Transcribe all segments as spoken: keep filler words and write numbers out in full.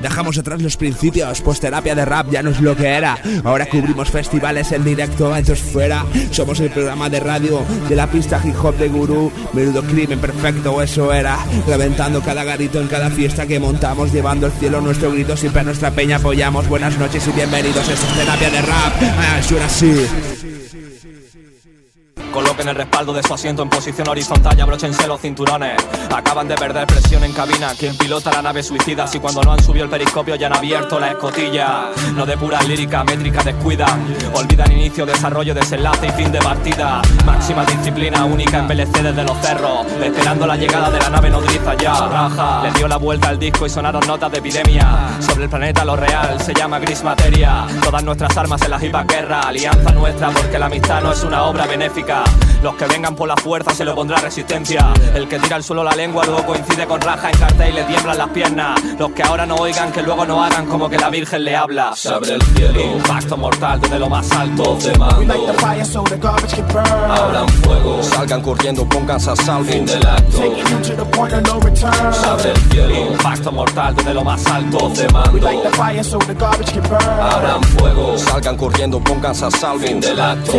Dejamos atrás los principios, pues terapia de rap ya no es lo que era. Ahora cubrimos festivales en directo, esto es fuera. Somos el programa de radio de la pista hip hop de Gurú. Menudo crimen perfecto, eso era. Reventando cada garito en cada fiesta que montamos, llevando al cielo nuestro grito, siempre a nuestra peña apoyamos. Buenas noches y bienvenidos, esto es terapia de rap. Ah, suena así. Coloquen el respaldo de su asiento en posición horizontal y abróchense los cinturones. Acaban de perder presión en cabina. Quien pilota la nave suicida si cuando no han subido el periscopio ya han abierto la escotilla? No de pura lírica, métrica descuidan. Olvidan inicio, desarrollo, desenlace y fin de partida. Máxima disciplina única en V L C desde los cerros, esperando la llegada de la nave nodriza ya. Raja, le dio la vuelta al disco y sonaron notas de epidemia. Sobre el planeta lo real se llama gris materia. Todas nuestras armas en la hipa guerra. Alianza nuestra porque la amistad no es una obra benéfica. Los que vengan por la fuerza se lo pondrá resistencia. El que tira al suelo la lengua luego coincide con raja en cartel y le tiemblan las piernas. Los que ahora no oigan que luego no hagan como que la Virgen le habla. Se abre el cielo, impacto mortal desde lo más alto. Voz de mando, abran fuego, salgan corriendo, pónganse a salvo. Fin del acto, se abre el cielo, impacto mortal desde lo más alto. Voz de mando, abran fuego, salgan corriendo, pónganse a salvo. Fin del acto.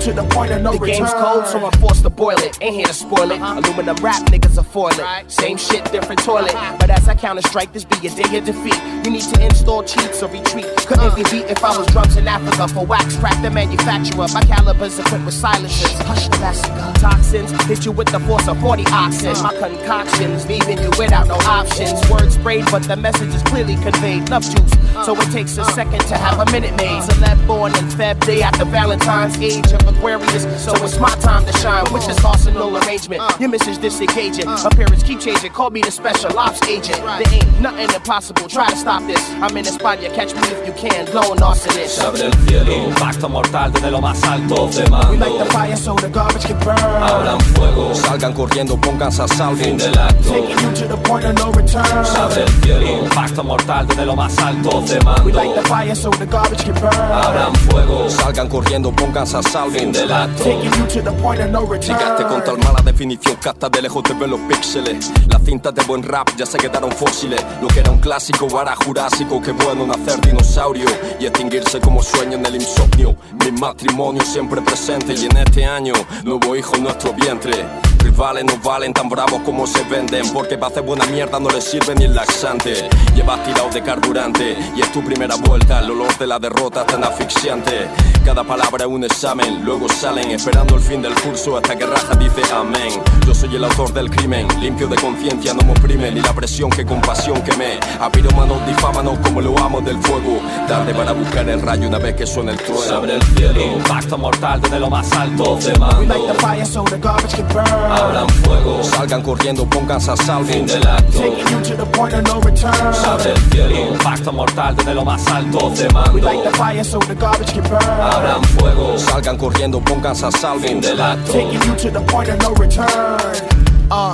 The game's cold, so I'm forced to boil it. Ain't here to spoil it. Aluminum rap niggas are foil it. Same shit, different toilet. But as I counter strike, this be a day of defeat. You need to install cheats or retreat. Couldn't be beat if I was drums in Africa. For wax crack, the manufacturer. My caliber's equipped with silencers. Hush the massacre. Toxins hit you with the force of forty oxen. My concoctions leaving you without no options. Words sprayed, but the message is clearly conveyed. Love juice, so it takes a second to have a minute made. Celeb born in Feb, day after Valentine's, age of Aquarius. So it's my time to shine, which is arsenal arrangement. Your message disengaging, appearance keep changing. Call me the special ops agent. There ain't nothing impossible, try to stop this. I'm in the spot, you catch me if you can. Blowing arsonist. Se abre el cielo, impacto mortal desde lo más alto. Voz de mando, we light the fire so the garbage can burn. Abran fuego, salgan corriendo, pónganse a salvo. Fin del acto, taking you to the point of no return. Se abre el cielo, impacto mortal desde lo más alto. Voz de mando, we light the fire so the garbage can burn. Abran fuego, salgan corriendo, pónganse a salvo. Fin del acto, taking you to the point of no return. Llegaste con tal mala definición que hasta de lejos te ven los píxeles. Las cintas de buen rap ya se quedaron fósiles. Lo que era un clásico ahora jurásico. Qué bueno nacer dinosaurio y extinguirse como sueño en el insomnio. Mi matrimonio siempre presente y en este año nuevo hijo en nuestro vientre. Rivales no valen tan bravos como se venden, porque para hacer buena mierda no les sirve ni el laxante. Llevas tirado de carburante y es tu primera vuelta. El olor de la derrota es tan asfixiante. Cada palabra es un examen, luego salen esperando el fin del curso hasta que raja dice amén. Yo soy el autor del crimen, limpio de conciencia, no me oprime ni la presión que con pasión quemé. A pirómanos, difámanos como lo amo del fuego. Tarde para buscar el rayo una vez que suena el trueno. Se abre el cielo, impacto mortal desde lo más alto. Voz de mando, we light the fire so the garbage can burn. Abran fuego, salgan corriendo, pónganse a salvo. Fin del acto, taking you to the point of no return. Se abre el cielo, impacto mortal desde lo más alto. Voz de mando, we light the fire so the garbage can burn. Abran fuego, salgan corriendo, pónganse a salvo. Fin del acto, taking you to the point of no return. Uh,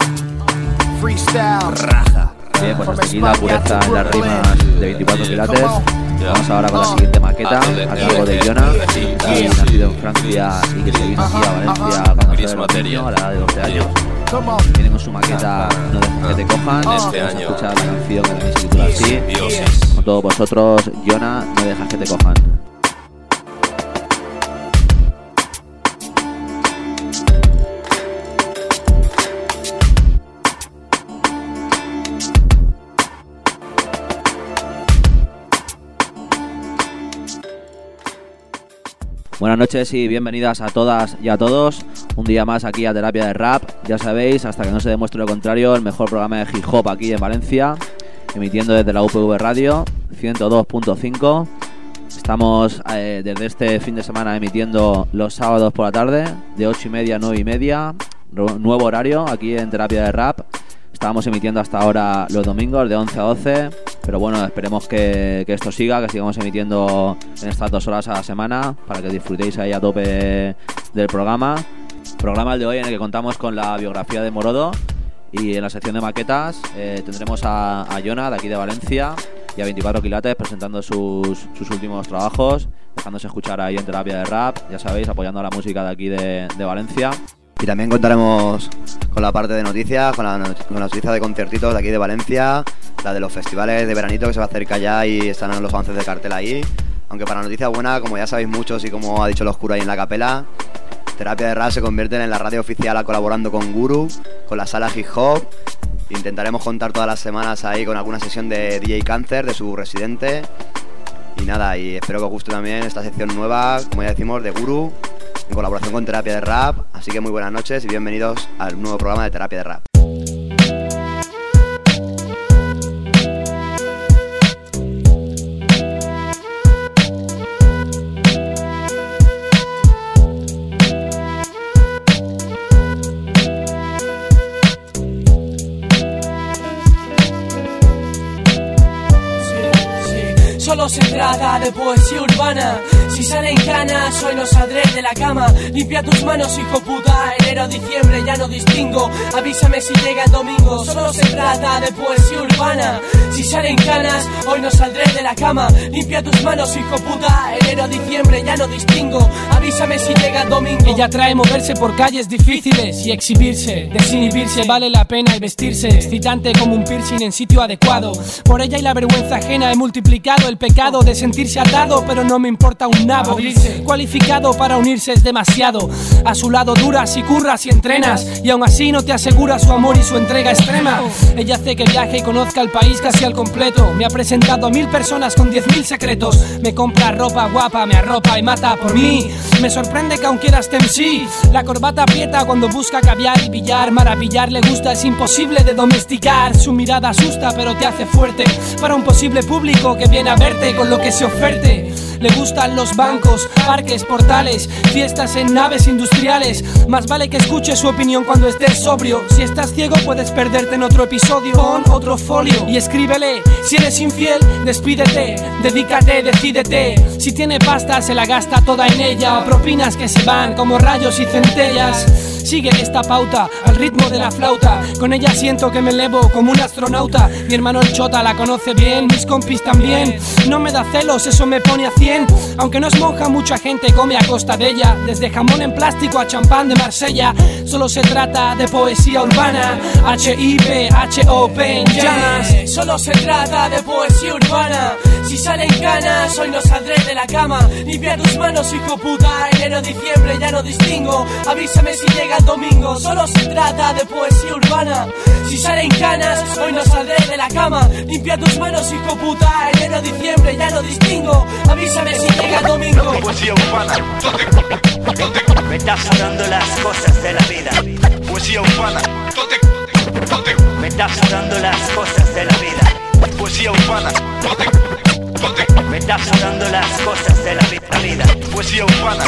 freestyle. Raja. Bien, pues hasta aquí la pureza en las rimas de veinticuatro quilates. Vamos ahora con la siguiente maqueta, a cargo de Jonah, que nacido en Francia y que se vino aquí a Valencia cuando era niño, a la edad de doce años. Viene con su maqueta No dejes que te cojan. Este Vamos año. a escuchar la canción que también se titula así. Dioses. Con todos vosotros, Jonah, No dejas que te cojan. Buenas noches y bienvenidas a todas y a todos. Un día más aquí a Terapia de Rap. Ya sabéis, hasta que no se demuestre lo contrario, el mejor programa de hip hop aquí en Valencia, emitiendo desde la U P V Radio ciento dos punto cinco. Estamos eh, desde este fin de semana emitiendo los sábados por la tarde, de ocho y media a nueve y media. Nuevo horario aquí en Terapia de Rap. Estábamos emitiendo hasta ahora los domingos de once a doce, pero bueno, esperemos que, que esto siga, que sigamos emitiendo en estas dos horas a la semana para que disfrutéis ahí a tope del programa. Programa el de hoy en el que contamos con la biografía de Morodo, y en la sección de maquetas eh, tendremos a, a Jonah de aquí de Valencia y a veinticuatro quilates presentando sus, sus últimos trabajos, dejándose escuchar ahí en Terapia de Rap, ya sabéis, apoyando a la música de aquí de, de Valencia. Y también contaremos con la parte de noticias, con la, con la noticia de conciertitos de aquí de Valencia, la de los festivales de veranito que se va a acercar ya y están los avances de cartel ahí. Aunque para noticia buena, como ya sabéis muchos y como ha dicho el Oscuro ahí en la capela, Terapia de Rap se convierte en la radio oficial colaborando con Guru, con la sala Hip Hop. Intentaremos contar todas las semanas ahí con alguna sesión de D J Cáncer, de su residente. Y nada, y espero que os guste también esta sección nueva, como ya decimos, de Guru, en colaboración con Terapia de Rap. Así que muy buenas noches y bienvenidos al nuevo programa de Terapia de Rap. Solo se trata de poesía urbana. Si salen canas, hoy no saldré de la cama. Limpia tus manos, hijo puta. Enero, diciembre, ya no distingo. Avísame si llega el domingo. Solo se trata de poesía urbana. Si salen canas, hoy no saldré de la cama. Limpia tus manos, hijo puta. Enero, diciembre, ya no distingo. Avísame si llega el domingo. Ella trae moverse por calles difíciles y exhibirse. Desinhibirse vale la pena y vestirse. Excitante como un piercing en sitio adecuado. Por ella y la vergüenza ajena he multiplicado el pecado de sentirse atado, pero no me importa un nabo. Cualificado para unirse es demasiado. A su lado duras y curras y entrenas, y aún así no te asegura su amor y su entrega extrema. Ella hace que viaje y conozca el país casi al completo. Me ha presentado a mil personas con diez mil secretos. Me compra ropa guapa, me arropa y mata por mí. Me sorprende que aún quiera este M C. La corbata aprieta cuando busca caviar y billar. Maravillar le gusta, es imposible de domesticar. Su mirada asusta pero te hace fuerte para un posible público que viene a verte con lo que se oferte. Le gustan los bancos, parques, portales, fiestas en naves industriales. Más vale que escuches su opinión cuando estés sobrio. Si estás ciego puedes perderte en otro episodio. Pon otro folio y escríbele. Si eres infiel, despídete, dedícate, decídete. Si tiene pasta se la gasta toda en ella. O propinas que se van como rayos y centellas. Sigue esta pauta al ritmo de la flauta. Con ella siento que me elevo como un astronauta. Mi hermano el Chota la conoce bien, mis compis también. No me da celos, eso me pone a cien. Aunque no es monja, mucha gente come a costa de ella. Desde jamón en plástico a champán de Marsella. Solo se trata de poesía urbana. H I P H O P en llamas. Solo se trata de poesía urbana. Si salen canas, hoy no saldré de la cama. Limpia tus manos, hijo puta. Enero, diciembre, ya no distingo. Avísame si llega el domingo. Solo se trata de poesía urbana. Si salen canas, hoy no saldré de la cama. Limpia tus manos, hijo puta. Enero, diciembre, ya no distingo. Avísame si llega el domingo. Poesía urbana. Me estás sudando las cosas de la vida. Poesía urbana. Me estás sudando las cosas de la vida. Poesía urbana. Me estás sudando las cosas de la vida. Poesía urbana.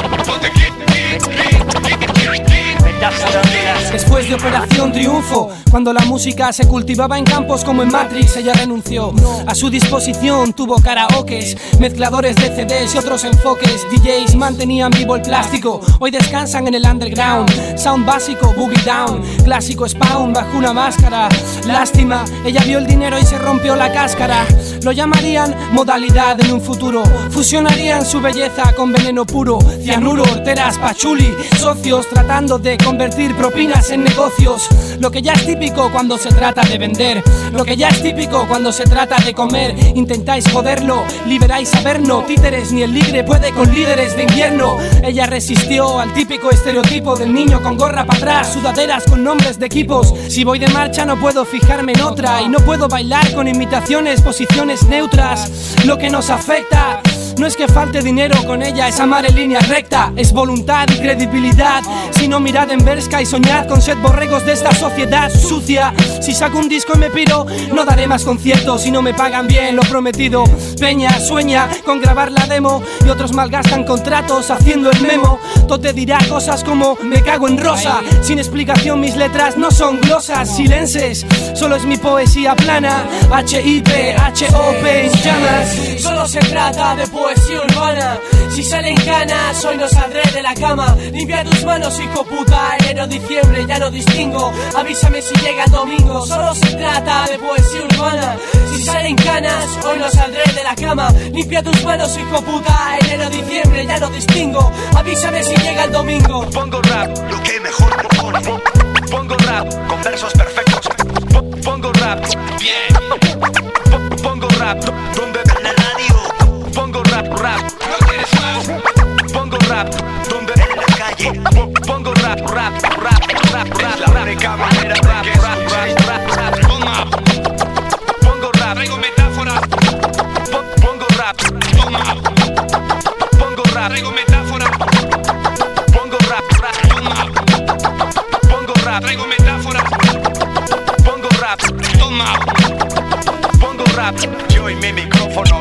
Después de Operación Triunfo, cuando la música se cultivaba en campos como en Matrix, ella renunció. A su disposición tuvo karaokes, mezcladores de C Ds y otros enfoques. D Js mantenían vivo el plástico, hoy descansan en el underground. Sound básico, boogie down, clásico spawn bajo una máscara. Lástima, ella vio el dinero y se rompió la cáscara. Lo llamarían modalidad en un futuro. Fusionarían su belleza con veneno puro. Cianuro, horteras, pachuli, socios tratando de convertir propinas en negocios. Lo que ya es típico cuando se trata de vender. Lo que ya es típico cuando se trata de comer. Intentáis joderlo, liberáis averno. Títeres, ni el ligre puede con líderes de invierno. Ella resistió al típico estereotipo del niño con gorra para atrás, sudaderas con nombres de equipos. Si voy de marcha no puedo fijarme en otra. Y no puedo bailar con imitaciones, posiciones neutras. Lo que nos afecta no es que falte dinero con ella, es amar en línea recta. Es voluntad y credibilidad. Si no, mirad en Berska y soñad con sed borregos de esta sociedad sucia. Si saco un disco y me piro, no daré más conciertos si no me pagan bien lo prometido. Peña sueña con grabar la demo y otros malgastan contratos haciendo el memo. Tote dirá cosas como me cago en rosa. Sin explicación mis letras no son glosas silences, solo es mi poesía plana. H I P H O P en llamas. Solo se trata de poesía urbana. Si salen canas, hoy no saldré de la cama. Limpia tus manos, hijo puta. Enero, diciembre, ya no distingo. Avísame si llega el domingo. Solo se trata de poesía urbana. Si salen canas, hoy no saldré de la cama. Limpia tus manos, hijo puta. Enero, diciembre, ya no distingo. Avísame si llega el domingo. Pongo rap, lo que mejor propone. Pongo rap con versos perfectos. Pongo rap, bien. rap, donde en la radio pongo rap, rap, no quieres más. Pongo rap, donde en la calle pongo rap, rap, rap, rap, rap, la única manera rap, rap, rap, rap, rap, toma. Pongo rap, traigo metáforas. Pongo rap, toma. Pongo rap, traigo metáforas. Pongo rap, rap, toma. Pongo rap, traigo metáforas. Pongo rap, toma. Pongo rap, yo y mi micrófono.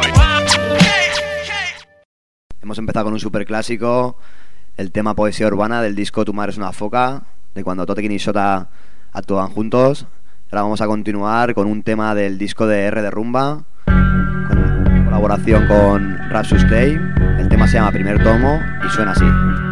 Hemos empezado con un super clásico, el tema Poesía Urbana del disco Tu madre es una foca, de cuando Totekin y Sota actuaban juntos. Ahora vamos a continuar con un tema del disco de R de Rumba, con colaboración con Rapsus Day. El tema se llama Primer Tomo y suena así.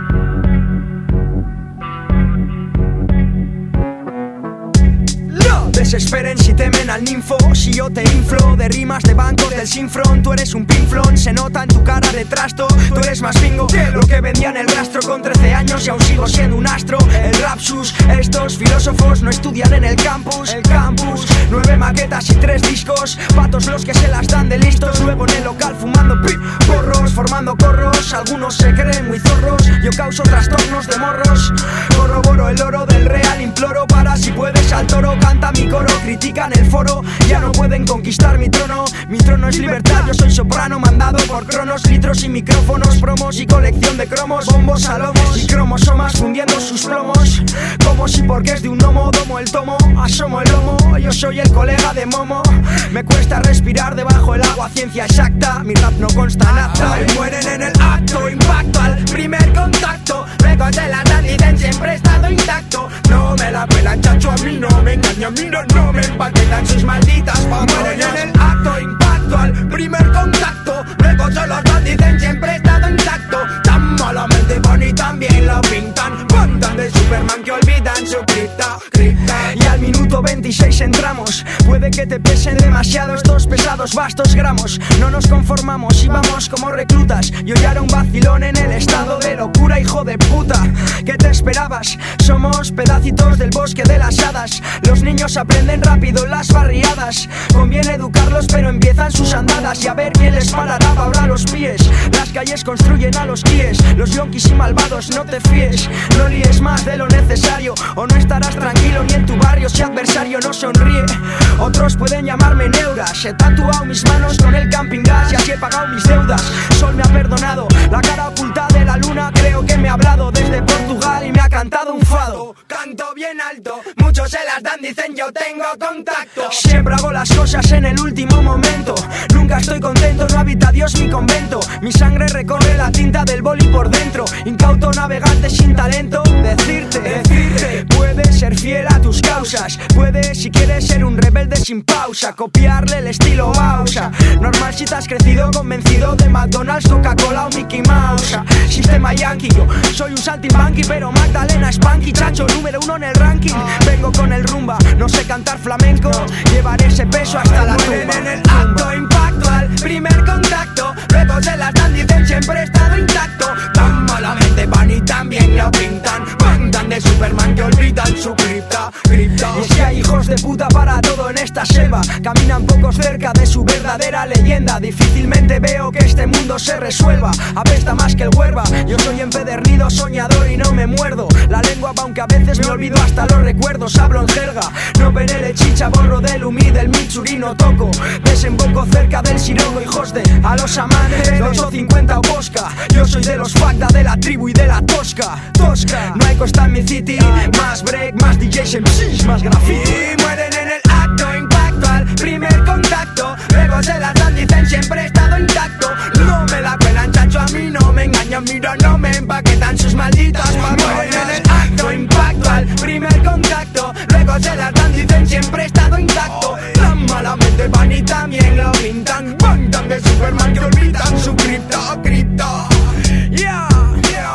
Desesperen si temen al ninfo, si yo te inflo de rimas de bancos del Sinfrón. Tú eres un pinflón, se nota en tu cara de trasto. Tú eres más bingo que lo que vendía en el rastro. Con trece años y aún sigo siendo un astro. El Rapsus, estos filósofos no estudian en el campus. El campus, nueve maquetas y tres discos. Patos los que se las dan de listos. Luego en el local fumando pip, porros, formando corros. Algunos se creen muy zorros, yo causo trastornos de morros. Corroboro el oro del real, imploro para si puedes al toro. Canta mi coro, critican el foro, ya no pueden conquistar mi trono. Mi trono es libertad, yo soy soprano, mandado por cronos, litros y micrófonos, promos y colección de cromos, bombos, salomos y cromosomas fundiendo sus plomos. Como si porque es de un gnomo, domo el tomo, asomo el lomo, yo soy el colega de Momo. Me cuesta respirar debajo el agua, ciencia exacta, mi rap no consta nada. Y mueren en el acto, impacto al primer contacto. Luego de la dan dicen siempre he estado intacto. No me la pelan, chacho, a mí no me engañan, a mí no, no me empaquetan sus malditas patronas. Mueren en el acto, impacto al primer contacto. Luego solo nos dicen siempre he estado intacto. Tan malamente van y también lo pintan. Cuentan de Superman que olvidan su cripta, cripta. Y al minuto veintiséis entramos. Puede que te pesen demasiado estos pesados vastos gramos. No nos conformamos y vamos como reclutas. Yo ya era un vacilón en el estado de locura, hijo de puta. ¿Qué te esperabas? Somos pedacitos del bosque de las hadas. Los niños aprenden rápido en las barriadas. Conviene educarlos pero empiezan sus andadas. Y a ver quién les parará ahora los pies. Las calles construyen a los guíes. Los yonkis y malvados no te fíes. No líes más de lo necesario o no estarás tranquilo ni en tu barrio si adversario no sonríe. Otros pueden llamarme neuras. He tatuado mis manos con el camping gas y así he pagado mis deudas. Sol me ha perdonado, la cara oculta de la luna creo que me ha hablado desde Portugal y me ha cantado un fado. Canto bien alto, muchos se las dan, dicen yo tengo contacto. Siempre hago las cosas en el último momento. Nunca estoy contento, no habita Dios mi convento. Mi sangre recorre la tinta del boli por dentro. Incauto navegante sin talento. Decirte, decirte, puedes ser fiel a tus causas. Puedes si quieres ser un rebelde sin pausa. Copiarle el estilo Bausa. Normal si te has crecido convencido de McDonald's, Coca-Cola o Mickey Mouse. Sistema yankee, yo soy un saltimbanqui pero Magdalena Spanky. Chacho número uno en el ranking. Vengo con el rumba, no sé cantar flamenco. Llevaré ese peso hasta la tumba. En el acto, impacto al primer contacto. Luego se las dan, dicen siempre he estado intacto. Tan malamente van y también lo pintan. Cuentan de Superman que olvidan su cripta, cripta. Y es que hay hijos de puta para todo en esta selva. Caminan pocos cerca de su verdadera leyenda. Difícilmente veo que este mundo se resuelva. Apesta más que el huerva. Yo soy empedernido, soñador y no me muerdo la lengua, aunque a veces me olvido hasta los recuerdos. Hablo en jerga, no penele chicha, borro del humí, del Mitsuri no toco. Desemboco cerca del Siroco, hijos de a los amantes de ocho cincuenta o Bosca. Yo soy de los Facta, de la tribu y de la Tosca, Tosca. No hay costa en mi city, más break, más D Js, M Cs, más graffiti. Y mueren en el acto, impacto al primer contacto. Luego se las dan, dicen siempre he estado intacto. No me la pelan, chacho, a mí no me engañan. Mira, no me empaquetan sus malditas patronas. Mueren en el acto, impacto al primer contacto. Luego se las dan, dicen siempre he estado intacto. Tan malamente van y también lo pintan. Cuentan de Superman que olvidan su cripta, cripta. Yeah, yeah.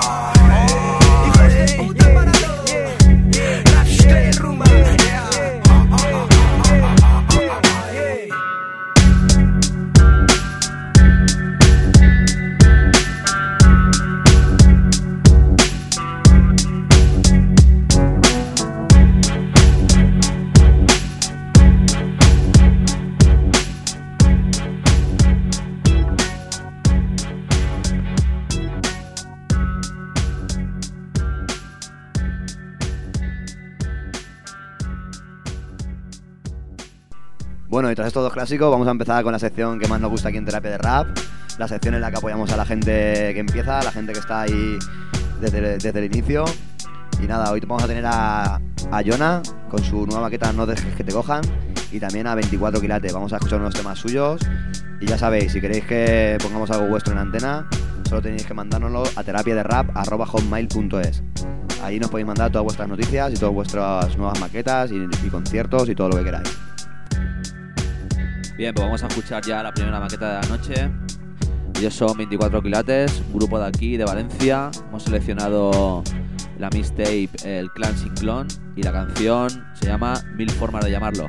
Hijos de puta para todo. Rapsus Day, rumba. Bueno, y tras estos dos clásicos vamos a empezar con la sección que más nos gusta aquí en Terapia de Rap. La sección en la que apoyamos a la gente que empieza, a la gente que está ahí desde, desde el inicio. Y nada, hoy vamos a tener a, a Jonah con su nueva maqueta No dejes que te cojan. Y también a veinticuatro quilates. Vamos a escuchar unos temas suyos. Y ya sabéis, si queréis que pongamos algo vuestro en antena, solo tenéis que mandárnoslo a terapiaderrap arroba hotmail punto es. Ahí nos podéis mandar todas vuestras noticias y todas vuestras nuevas maquetas y, y conciertos y todo lo que queráis. Bien, pues vamos a escuchar ya la primera maqueta de la noche. Ellos son veinticuatro quilates, un grupo de aquí, de Valencia. Hemos seleccionado la mixtape El Clan Sin Clon y la canción se llama Mil Formas de Llamarlo.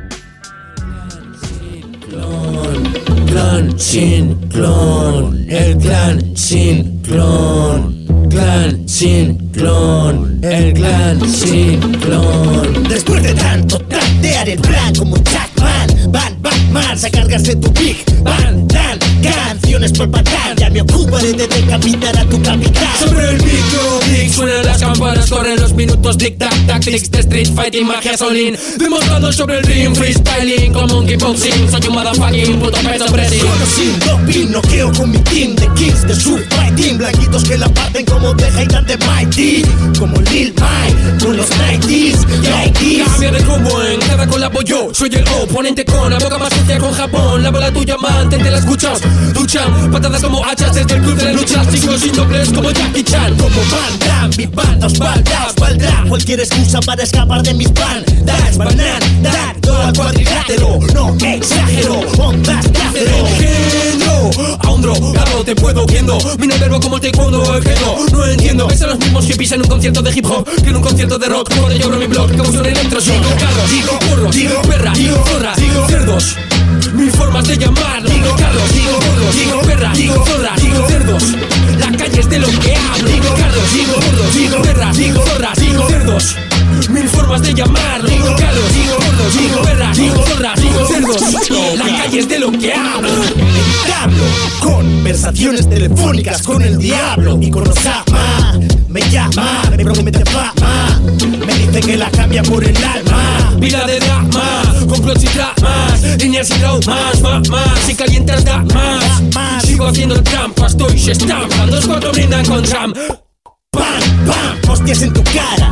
Clon, clan sin clon, el clan sin clon, clan sin clon, el clan sin clon. Después de tanto tantear el plan como Jackman, Van Batman, a cargarse tu Big Bang, dan canciones por patar. Ya me ocuparé de decapitar a tu capitán. Sobre el micro, Big, suenan las campanas, corren los minutos, tic tac tactics de street fighting, magia solín, demostrando sobre el ring, freestyling como monkey boxing. Soy un motherfucking puto peso pressing. Solo sin doping, noqueo con mi team de kings de surf fighting, blanquitos que la parten como de Hayden de Mighty, como Lil Mike con los nineties, nineties. Cambia de combo en cada colabo yo, soy el oponente con la boca más sucia con Japón. La bola tuya mantente la escuchas, duchan, patadas como hachas desde el club de la lucha. Chicos sin dobles como Jackie Chan, como Van Damme, mi banda os valdrá, os valdrá cualquier excusa para escapar de mis bandas. Banan, dar, todo al cuadrilátero, no exagero, ondas de acero. Género, a un drogado te puedo viendo, mina el verbo como el taekwondo, el género, no entiendo. Es a los mismos que pisan en un concierto de hip hop que en un concierto de rock. Por ello abro mi blog, que uso en electroshock. Digo carros, digo burros, digo perra, digo zorras, digo cerdos, mil formas de llamarlo. Digo carros, digo burros, digo perra, digo zorras, digo cerdos. La calle es de lo que hablo. Digo carros, digo burros, digo perras, digo zorras, digo cerdos, mil formas de llamarlo. Digo carros, digo burros, digo perras, digo zorras, digo cerdos. La calle es de lo que hablo. Entablo conversaciones telefónicas con el diablo y con Osama. Me llama, me promete fama, me dice que la cambia por el alma. Pila de drama, complots y tramas, líneas y traumas, más, más, si calientas da más, más. Sigo haciendo trampa, estoy estampando, dos cuatro brindan con Sam. Pam, pam, hostias en tu cara.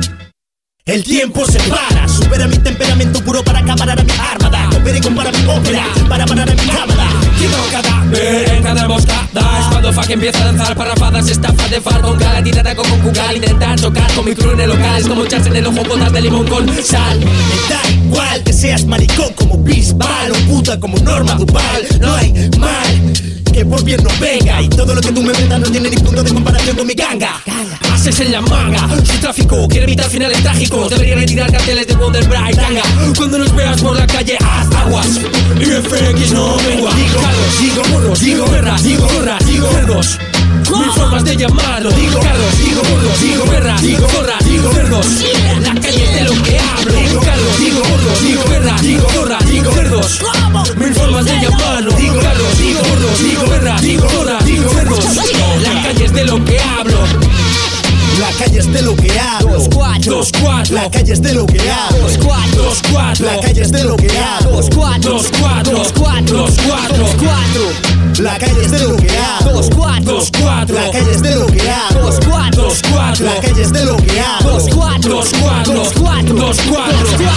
El tiempo se para, supera mi temperamento puro para acabar a mi armada. Opera y compara mi ópera, para parar a mi cámara. Quiero cadáver en cada emboscada. Es cuando fuck empieza a lanzar parrafadas, estafa de far con cara, tirada con conjugal. Intentar chocar con mi crew en el local es como echarse en el ojo gotas de limón con sal. Me da igual que seas maricón como Bisbal o puta como Norma Duval. No hay mal que por bien no venga, y todo lo que tú me vendas no tiene ni punto de comparación con mi ganga. Haces en la manga, soy tráfico, quiero evitar finales trágicos. Debería retirar carteles de Wonder Bright, ganga. Cuando nos veas por la calle, haz aguas. Y F X no mengua. Digo carros, digo burros, digo perras, digo zorras, digo cerdos, mil formas de llamarlo. Digo carros, digo burros, digo perras, digo zorras, digo cerdos. La calle es de lo que hablo. Digo carros, digo burros, digo perras, digo zorras, digo cerdos, mil formas de llamarlo. Digo carros, digo burros, digo perras, digo zorras, digo cerdos. La calle es de lo que hablo. La calle es de lo que hablo. Dos cuatro, dos cuatro. La calle es de lo que hablo. Dos cuatro, dos cuatro. La calle es de lo que hablo. Dos cuatro, dos cuatro, dos cuatro, dos cuatro, dos cuatro. La calle es de lo que hablo. Dos cuatro, dos cuatro. La calle es de lo que hablo. Dos cuatro, dos cuatro. La calle es de lo que hablo. Dos cuatro, dos cuatro, dos cuatro, dos cuatro.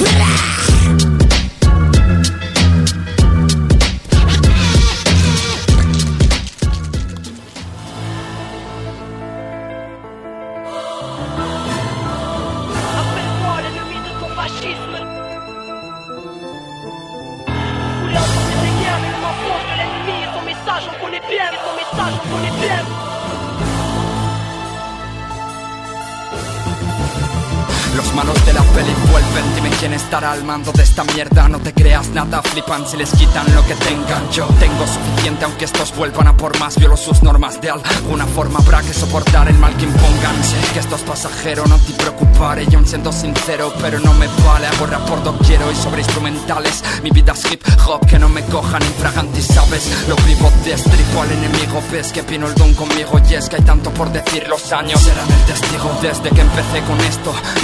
Los malos de la peli vuelven, dime quién estará al mando de esta mierda. No te creas nada, flipan si les quitan lo que tengan. Yo tengo suficiente aunque estos vuelvan a por más. Violo sus normas, de alguna forma habrá que soportar el mal que impongan. Sé que esto es pasajero, no te preocupes. Y aún siendo sincero, pero no me vale. Hago rap por doquiero y sobre instrumentales. Mi vida es hip hop, que no me cojan infraganti, ¿sabes? Lo vivo destripo al enemigo. Ves que vino el don conmigo y es que hay tanto por decir. Los años serán el testigo. Desde que empecé con esto me siento muy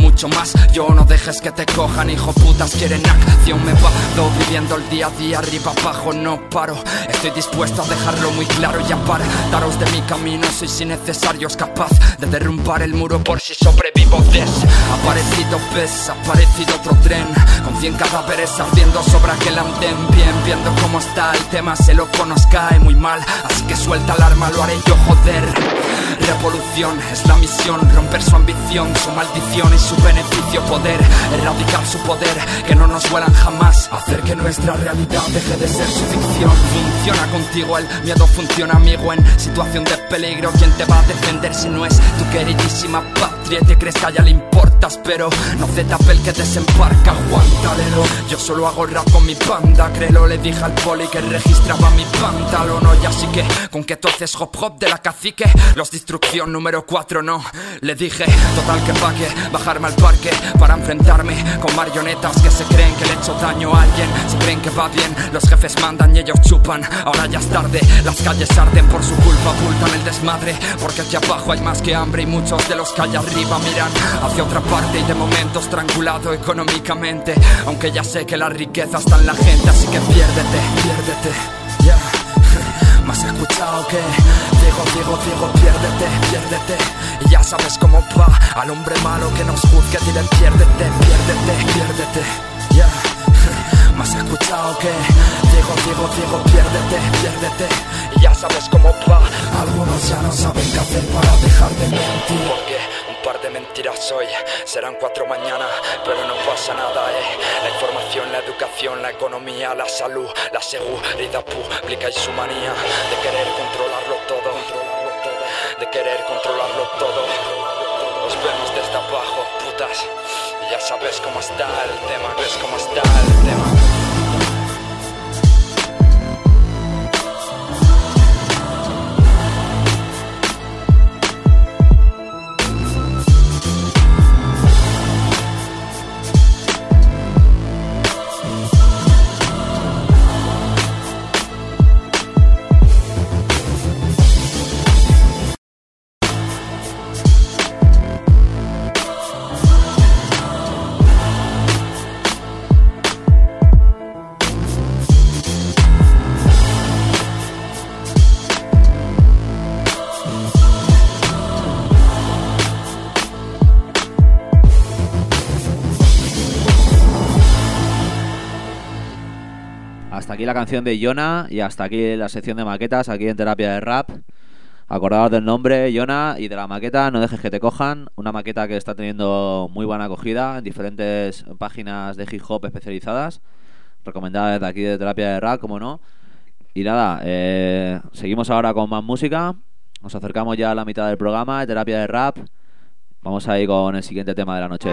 mucho más. Yo no dejes que te cojan, hijo putas, quieren acción. Me vado viviendo el día a día, arriba abajo, no paro. Estoy dispuesto a dejarlo muy claro y apartaros de mi camino. Sois innecesarios, capaz de derrumbar el muro por si sobrevivo. Desaparecido, ves, aparecido otro tren con cien cadáveres ardiendo sobre aquel andén. Bien, viendo cómo está el tema, se loco nos cae muy mal, así que suelta el arma, lo haré yo, joder. Revolución es la misión, romper su ambición, su maldición y su beneficio. Poder erradicar su poder, que no nos vuelan jamás, hacer que nuestra realidad deje de ser su ficción. Funciona contigo, el miedo funciona, amigo, en situación de peligro. ¿Quién te va a defender si no es tu queridísima patria? Te crees que a ella le importas, pero no se tape el que desembarca, aguántalelo. Yo solo hago rap con mi banda, créelo, le dije al poli que registraba mi pantalón. Oye, así que, con que tú haces hop hop de la cacique, los destrucción número cuatro no. Le dije, total que pa' que bajarme al parque para enfrentarme con marionetas que se creen que le he hecho daño a alguien. Se creen que va bien, los jefes mandan y ellos chupan. Ahora ya es tarde, las calles arden por su culpa, ocultan el desmadre, porque aquí abajo hay más que hambre y muchos de los que allá arriba miran hacia otra parte y de momento estrangulado económicamente. Aunque ya sé que la riqueza está en la gente, así que piérdete, piérdete, ya. Yeah. ¿Me has escuchado que? Digo, digo, digo, piérdete, piérdete. Y ya sabes cómo va al hombre malo que nos juzgue, dile piérdete, piérdete, piérdete, ya. Yeah. ¿Me has escuchado que? Digo, digo, digo, piérdete, piérdete. Y ya sabes cómo va. Algunos ya no saben qué hacer para dejar de mentir, porque un par de mentiras hoy serán cuatro mañana, pero no pasa nada, eh. La información, la educación, la economía, la salud, la seguridad pública y su manía de querer controlarlo todo, de querer controlarlo todo. Nos vemos desde abajo, putas, y ya sabes cómo está el tema, ves cómo está el tema. Hasta aquí la canción de Yona y hasta aquí la sección de maquetas aquí en Terapia de Rap. Acordaos del nombre, Yona, y de la maqueta No dejes que te cojan, una maqueta que está teniendo muy buena acogida en diferentes páginas de hip hop especializadas, recomendada desde aquí de Terapia de Rap, como no. Y nada, eh, seguimos ahora con más música, nos acercamos ya a la mitad del programa de Terapia de Rap. Vamos a ir con el siguiente tema de la noche.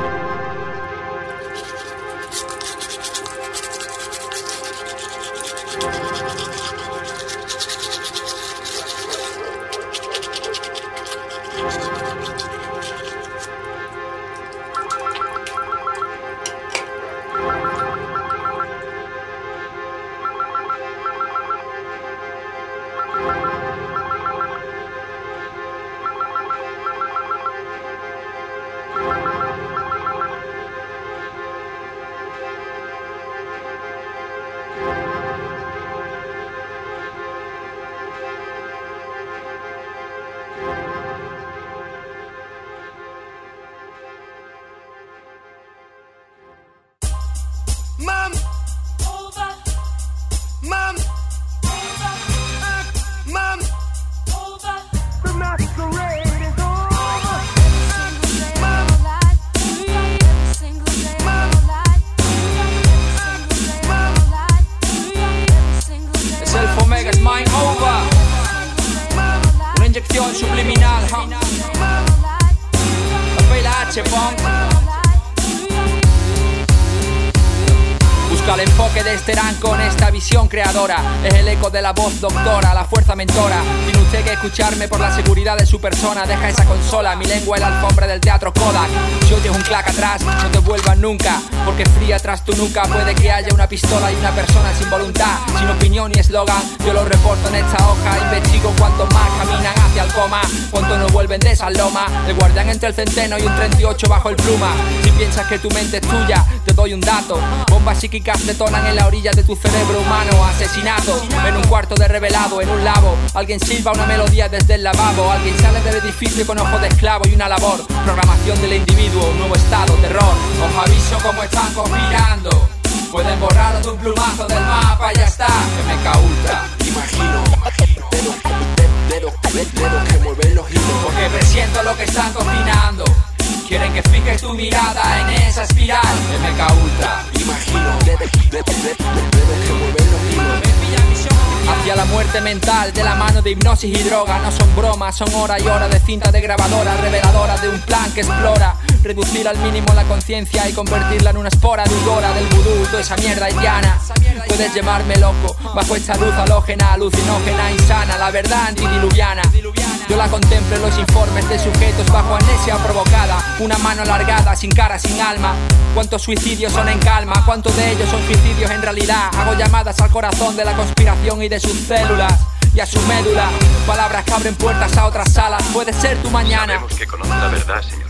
Busca el enfoque de Esteran con esta visión creadora. Es el eco de la voz doctora, la fuerza mentora. Tiene usted que escucharme por la seguridad de su persona. Deja esa consola, mi lengua es la alfombra del teatro Kodak. Si oyes un clac atrás, no te vuelvas nunca, porque fría tras tu nuca puede que haya una pistola y una persona sin voluntad, sin opinión ni eslogan. Yo lo reporto en esta hoja, investigo cuántos más caminan hacia el coma, cuántos no vuelven de esa loma. El guardián entre el centeno y un treinta y ocho bajo el pluma. Si piensas que tu mente es tuya, te doy un dato. Bombas psíquicas detonan en la orilla de tu cerebro humano. Asesinato en un cuarto de revelado, en un labo. Alguien silba una melodía desde el lavabo. Alguien sale del edificio con ojos de esclavo y una labor. Programación del individuo, un nuevo estado, terror. Os aviso cómo están conspirando. Pueden borrarlo de un plumazo del mapa y ya está. M K Ultra, imagino. Dedos, dedos, dedos, dedos que mueven los hilos. Porque presiento lo que están combinando. Quieren que fijes tu mirada en esa espiral. M K Ultra, imagino. Dedos, dedos, dedos que mueven los hilos. Hacia la muerte mental de la mano de hipnosis y droga. No son bromas, son horas y horas de cinta de grabadora reveladora de un plan que explora reducir al mínimo la conciencia y convertirla en una espora de udora del vudú, toda esa mierda haitiana. Puedes llamarme loco bajo esta luz halógena, alucinógena, insana, la verdad antidiluviana. Yo la contemplo en los informes de sujetos bajo amnesia provocada, una mano alargada, sin cara, sin alma. ¿Cuántos suicidios son en calma? ¿Cuántos de ellos son suicidios en realidad? Hago llamadas al corazón de la conspiración y de sus células y a su médula. Palabras que abren puertas a otras salas. Puede ser tu mañana. Sabemos que conoce la verdad, señor.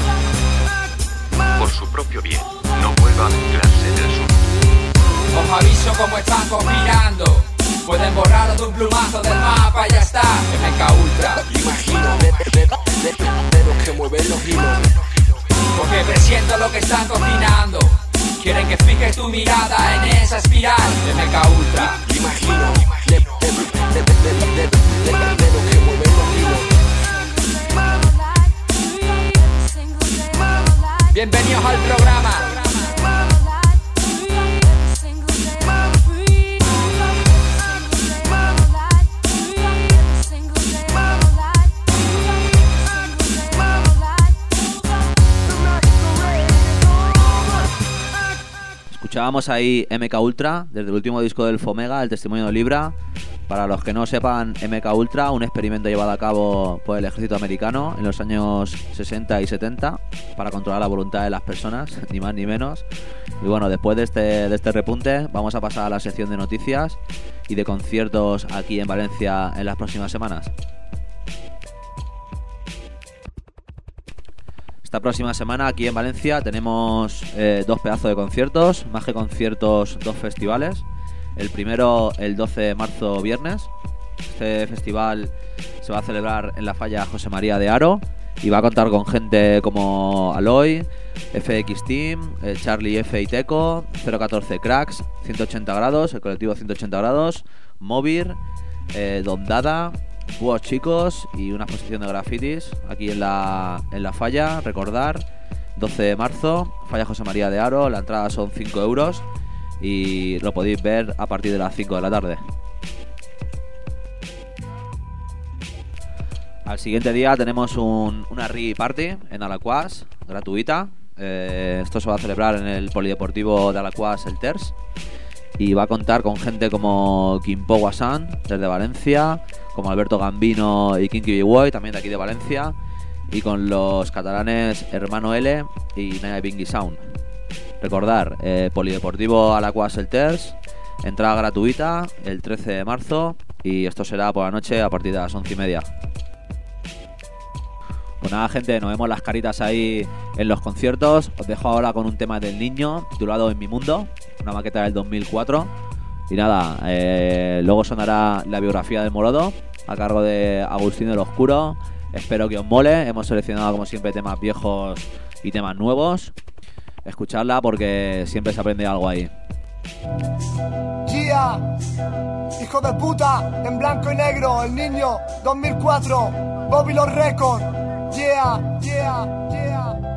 Por su propio bien, no vuelva a mezclarse en el asunto. Os aviso cómo están conspirando. Pueden borrarlo de un plumazo del mapa y ya está. M K Ultra, imagino. Dedos que mueven los hilos. Porque presiento lo que están cocinando. Quieren que fijes tu mirada en esa espiral. M K Ultra, imagino. Dedos que mueven los hilos. Bienvenidos al programa. Escuchábamos ahí M K Ultra, desde el último disco del Fomega, El Testimonio de Libra. Para los que no sepan, M K Ultra, un experimento llevado a cabo por el ejército americano en los años sesenta y setenta para controlar la voluntad de las personas, ni más ni menos. Y bueno, después de este, de este repunte, vamos a pasar a la sección de noticias y de conciertos aquí en Valencia en las próximas semanas. Esta próxima semana aquí en Valencia tenemos eh, dos pedazos de conciertos, más que conciertos, dos festivales. El primero el doce de marzo, viernes. Este festival se va a celebrar en la falla José María de Haro y va a contar con gente como Aloy, F X Team, el Charlie F y Teco, cero catorce Cracks, ciento ochenta grados, el colectivo ciento ochenta grados, Movir, eh, Don Dada, Búhos Chicos y una exposición de grafitis aquí en la, en la falla. Recordar, doce de marzo, falla José María de Haro, la entrada son cinco euros y lo podéis ver a partir de las cinco de la tarde. Al siguiente día tenemos un, una Ri Party en Alacuas, gratuita. Eh, esto se va a celebrar en el Polideportivo de Alacuas, el Ters, y va a contar con gente como Kimpo Wasan, desde Valencia, como Alberto Gambino y Kinky B-Boy, también de aquí de Valencia, y con los catalanes Hermano L y Naya Bingy Sound. Recordar, eh, Polideportivo Alacuas, el Ters, entrada gratuita el trece de marzo, y esto será por la noche a partir de las once y media. Pues nada, gente, nos vemos las caritas ahí en los conciertos. Os dejo ahora con un tema del Niño titulado En mi mundo, una maqueta del dos mil cuatro. Y nada, eh, luego sonará la biografía del Morodo a cargo de Agustín del Oscuro. Espero que os mole. Hemos seleccionado como siempre temas viejos y temas nuevos. Escuchadla porque siempre se aprende algo ahí. Yeah, hijo de puta, en blanco y negro, El Niño, dos mil cuatro, Bobby los Records. Yeah, yeah, yeah, yeah.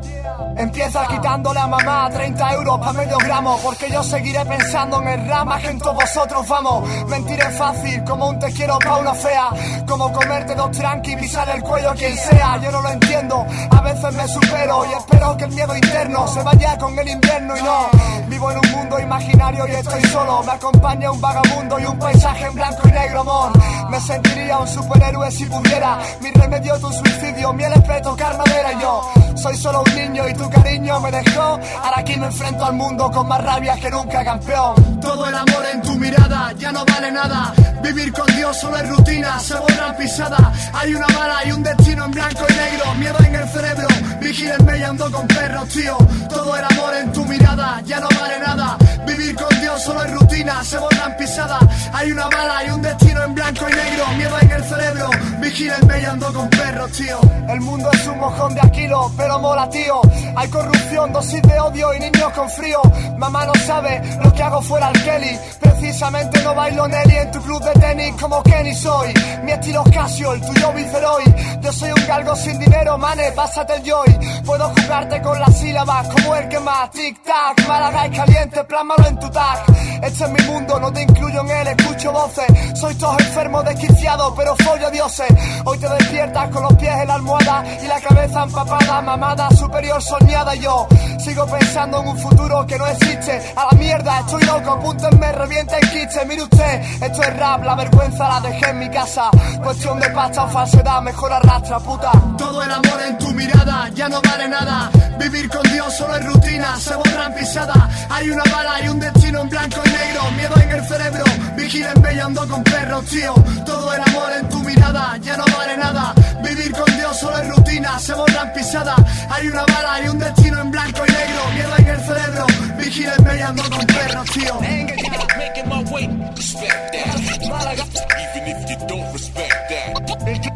Empieza quitándole a mamá treinta euros pa' medio gramo, porque yo seguiré pensando en el rama que en todos vosotros vamos. Mentiré fácil como un te quiero pa' una fea, como comerte dos tranqui y pisar el cuello a quien sea. Yo no lo entiendo, a veces me supero y espero que el miedo interno se vaya con el invierno. Y no, vivo en un mundo imaginario y estoy solo. Me acompaña un vagabundo y un paisaje en blanco y negro, mon. Me sentiría un superhéroe si pudiera. Mi remedio tu suicidio, miel es tocar madera. Y yo soy solo un niño y tu cariño me dejó. Ahora aquí me enfrento al mundo con más rabia que nunca, campeón. Todo el amor en tu mirada ya no vale nada. Vivir con Dios solo es rutina, se borra pisada. Hay una bala y un destino en blanco y negro. Miedo en el cerebro, vigílenme y ando con perros, tío. Todo el amor en tu mirada ya no vale nada. Vivir con Dios solo es rutina, se borran pisada. Hay una bala y un destino en blanco y negro. Miedo en el cerebro, vigílenme y ando con perros, tío. El mundo es un mojón de Aquilo, pero mola, tío. Hay corrupción, dosis de odio y niños con frío. Mamá no sabe lo que hago fuera al Kelly. Precisamente no bailo Nelly en tu club de tenis como Kenny soy. Mi estilo es Casio, el tuyo Viceroy. Yo soy un galgo sin dinero, mane, pásate el joy. Puedo jugarte con las sílabas como el que más. Tic-tac, Málaga es caliente, plásmalo en tu tag. Este es mi mundo, no te incluyo en él, escucho voces. Soy todos enfermos, desquiciados, pero follo dioses. Hoy te despiertas con los pies en la almohada y la cabeza empapada, mamada, superior soñada. Yo sigo pensando en un futuro que no existe. A la mierda, estoy loco, apúntenme, revienten quiche. Mire usted, esto es rap, la vergüenza la dejé en mi casa. Cuestión de pasta o falsedad, mejor arrastra, puta. Todo el amor en tu mirada ya no vale nada. Vivir con Dios solo es rutina, se borran pisada. Hay una bala y un destino en blanco y negro. Miedo en el cerebro, vigílenme y ando con perros, tío. Todo el amor en tu mirada ya no vale nada. Vivir con Dios solo es rutina, se borran pisada. Hay una bala y un destino en blanco y negro. Miedo en el cerebro, vigílenme y ando con perros, tío. Making my way, respect that. Málaga, even if you don't respect that.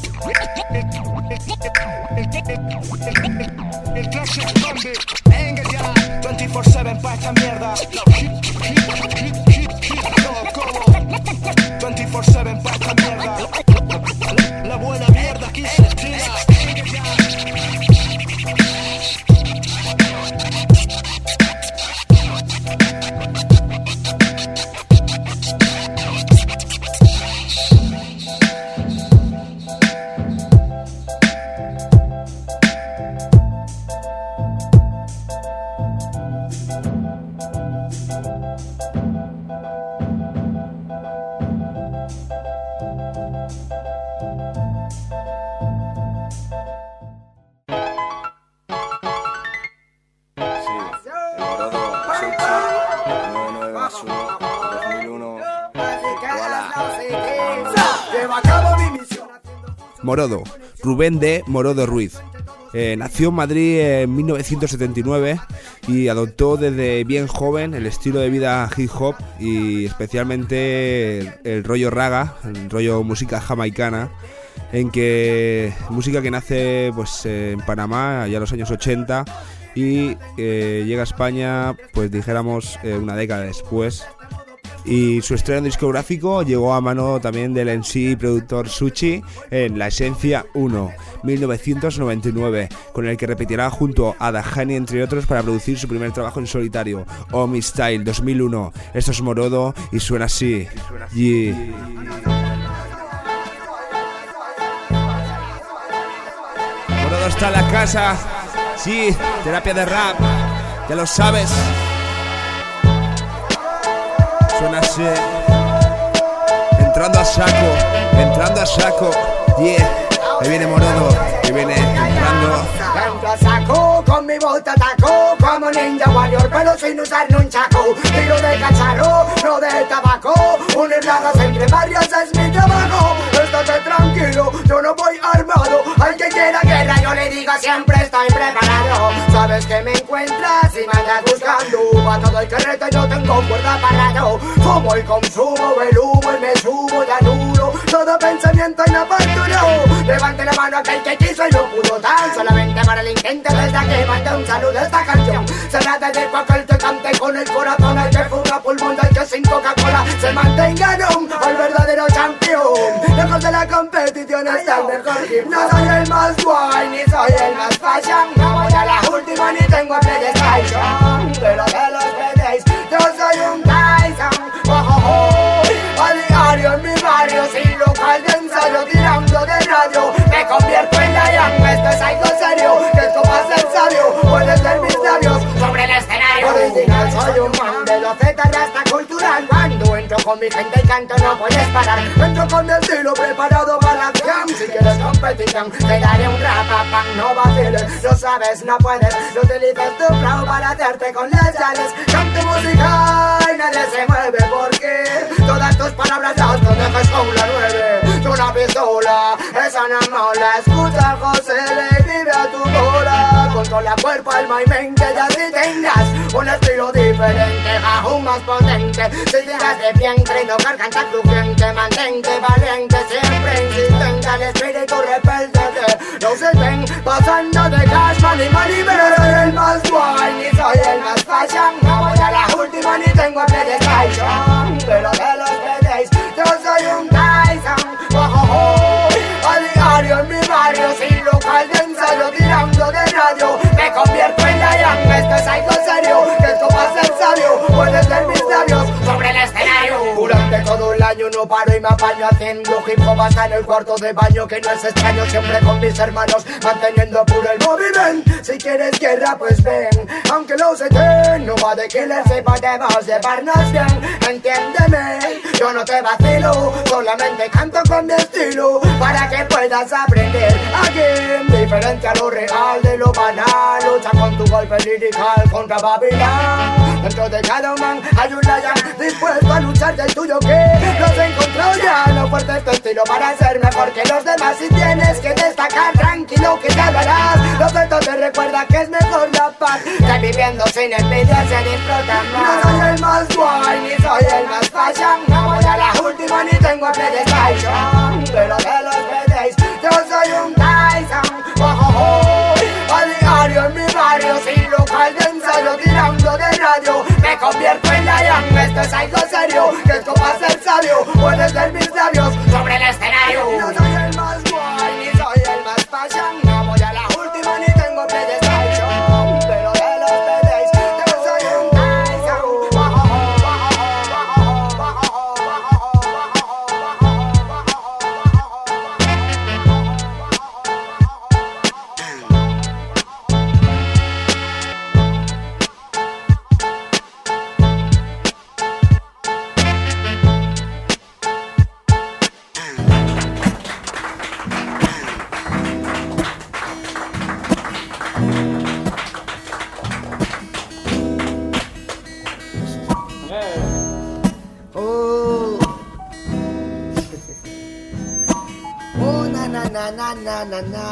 El clásico grande, venga ya, veinticuatro siete pa' esta mierda. veinticuatro siete pa' esta mierda. La buena mierda aquí se estila. Morodo, Rubén de Morodo Ruiz. Eh, nació en Madrid en mil novecientos setenta y nueve y adoptó desde bien joven el estilo de vida hip hop y especialmente el, el rollo raga, el rollo música jamaicana, en que música que nace pues en Panamá ya en los años ochenta y eh, llega a España pues dijéramos eh, una década después. Y su estreno discográfico llegó a mano también del M C y productor Suchi en La Esencia uno, mil novecientos noventa y nueve, con el que repetirá junto a Dajani entre otros para producir su primer trabajo en solitario, Omi Style dos mil uno. Esto es Morodo y suena así. Yeah. Morodo está en la casa, sí, terapia de rap, ya lo sabes. Suena así. Entrando a saco, entrando a saco. Yeah, ahí viene Morodo, ahí viene entrando. Entro a saco, con mi bota taco, como ninja warrior, pero sin usar un chaco. Tiro de cacharro, no de tabaco. Unir ragas entre barrios es mi trabajo. Estate tranquilo, yo no voy armado. Al que quiera guerra yo le digo siempre estoy preparado. Sabes que me encuentras y me andas buscando. Pa' todo el carrete yo tengo cuerda parado. Fumo y consumo el humo y me subo y anulo todo pensamiento inoportuno. Levante la mano aquel que quiso y no pudo tan solamente para el intento desde aquí manda un saludo a esta canción. Se trata de aquel que cante con el corazón, el que fuma pulmón, el que sin Coca-Cola se mantenga no. Al verdadero campeón. Lejos de la competición está el mejor hip. No soy el más guay, ni soy el más fashion. No voy a la última ni tengo PlayStation. Pero que los pedéis, yo soy un Tyson. Oh, oh, oh. A diario en mi barrio, sin local de ensayo, tirando de radio. Me convierto en Lion, esto es algo serio. Que esto va a ser sabio, puedes ver mis labios sobre el escenario. Original, soy un man de los Z hasta cultural. Cuando entro con mi gente y canto no puedes parar. Entro con mi estilo preparado para la acción. Si quieres competición, te daré un rapapam. No vaciles, lo sabes, no puedes. No utilices tu flow para hacerte con las llaves. Canto música y nadie se mueve porque todas tus palabras las no dejas con la nueve. Tú una pistola, esa no mola. Escucha a José, le vive a tu bola. Controla cuerpo, alma y mente y así tengas un estilo diferente, aún más potente. Si llegas de vientre, no garganta crujiente. Mantente valiente, siempre insistente. Al espíritu repéltete. No se estén pasando de cash, money, money. Pero soy el más guay, ni soy el más fashion. No voy a la última ni tengo PlayStation. Pero que los pedéis, yo soy un Tyson. Oh, oh, oh. A diario en mi barrio, sin local de ensayo, tirando de radio. Me convierto en Lion, esto es algo serio. Que esto va a ser sabio, puedes ver mis labios sobre el escenario. Durante todo el año no paro y me apaño haciendo hip hop hasta en el cuarto de baño. Que no es extraño, siempre con mis hermanos, manteniendo puro el movimiento. Si quieres guerra pues ven, aunque lo sé no va de killers y podemos llevarnos bien. Entiéndeme, yo no te vacilo, solamente canto con mi estilo para que puedas aprender. Aquí, diferente a lo real de lo banal, lucha con tu golpe lirical contra Babilón. Dentro de cada man hay un lion dispuesto a luchar del tuyo que los he encontrado ya. Lo fuerte es tu estilo para ser mejor que los demás. Si tienes que destacar, tranquilo que ya lo harás. Lo cierto te recuerda que es mejor la paz, que viviendo sin envidia se disfruta más. No soy el más guay, ni soy el más fashion. No voy a la última ni tengo PlayStation. Pero que los pedéis, yo soy un Tyson. Oh, oh, oh. A diario en mi barrio, sin local de ensayo, tirando de radio. Me convierto en Lion, esto es algo serio. Que esto va a ser sabio, puedes ver mis labios sobre el escenario. No soy el más guay, ni soy el más fashion. No voy a la última ni tengo PlayStation. Pero que los pedéis, yo soy un Tyson. Oh, oh, oh, oh, na na na na na.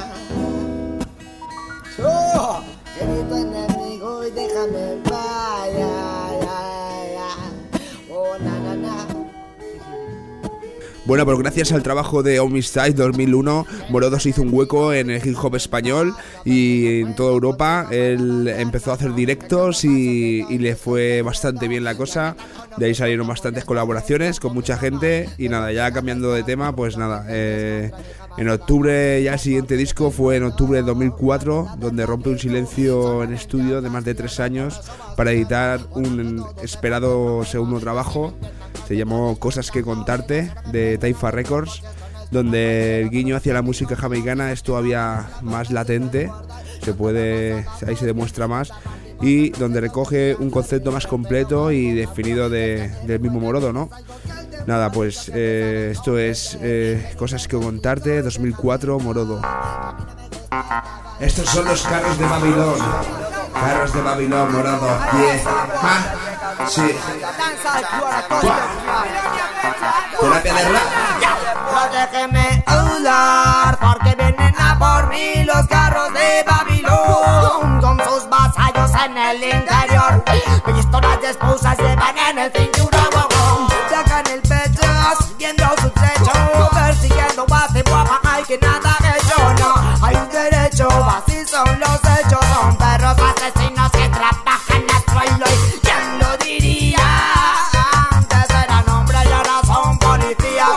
Oh, querido enemigo, y déjame en paz. Ya, ya, ya. Oh, na na na. Bueno, pues gracias al trabajo de Homicide dos mil uno, Morodo se hizo un hueco en el hip hop español y en toda Europa. Él empezó a hacer directos y, y le fue bastante bien la cosa. De ahí salieron bastantes colaboraciones con mucha gente. Y nada, ya cambiando de tema, pues nada, eh, en octubre, ya el siguiente disco fue en octubre de dos mil cuatro, donde rompe un silencio en estudio de más de tres años para editar un esperado segundo trabajo. Se llamó Cosas que contarte, de Taifa Records, donde el guiño hacia la música jamaicana es todavía más latente, se puede, ahí se demuestra más, y donde recoge un concepto más completo y definido de, del mismo Morodo, ¿no? Nada, pues eh, esto es eh, Cosas que contarte, dos mil cuatro, Morodo. Estos son los carros de Babilón. Carros de Babilón, Morodo. Yeah. Ah, sí. Terapia de rap. No déjeme hablar, porque vienen a por mí los carros de Babilón, con sus vasallos en el interior. Pistolas de esposas llevan en el cinturón. Sacan el pecho, siguiendo su techo, persiguiendo base guapa, hay que nada hecho, no hay un derecho, así son los hechos. Son perros asesinos que trabajan a suelo y ¿quién lo diría? Antes eran hombres y ahora son policías.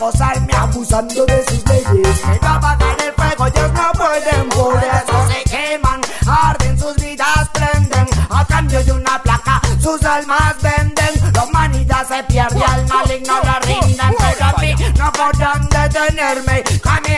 acosarme abusando de sus leyes. Que no apagan el fuego, ellos no pueden, por eso se queman, arden, sus vidas prenden. A cambio de una placa, sus almas venden. La humanidad se pierde, al maligno la rinden. Pero a mí no podrán detenerme. Con mi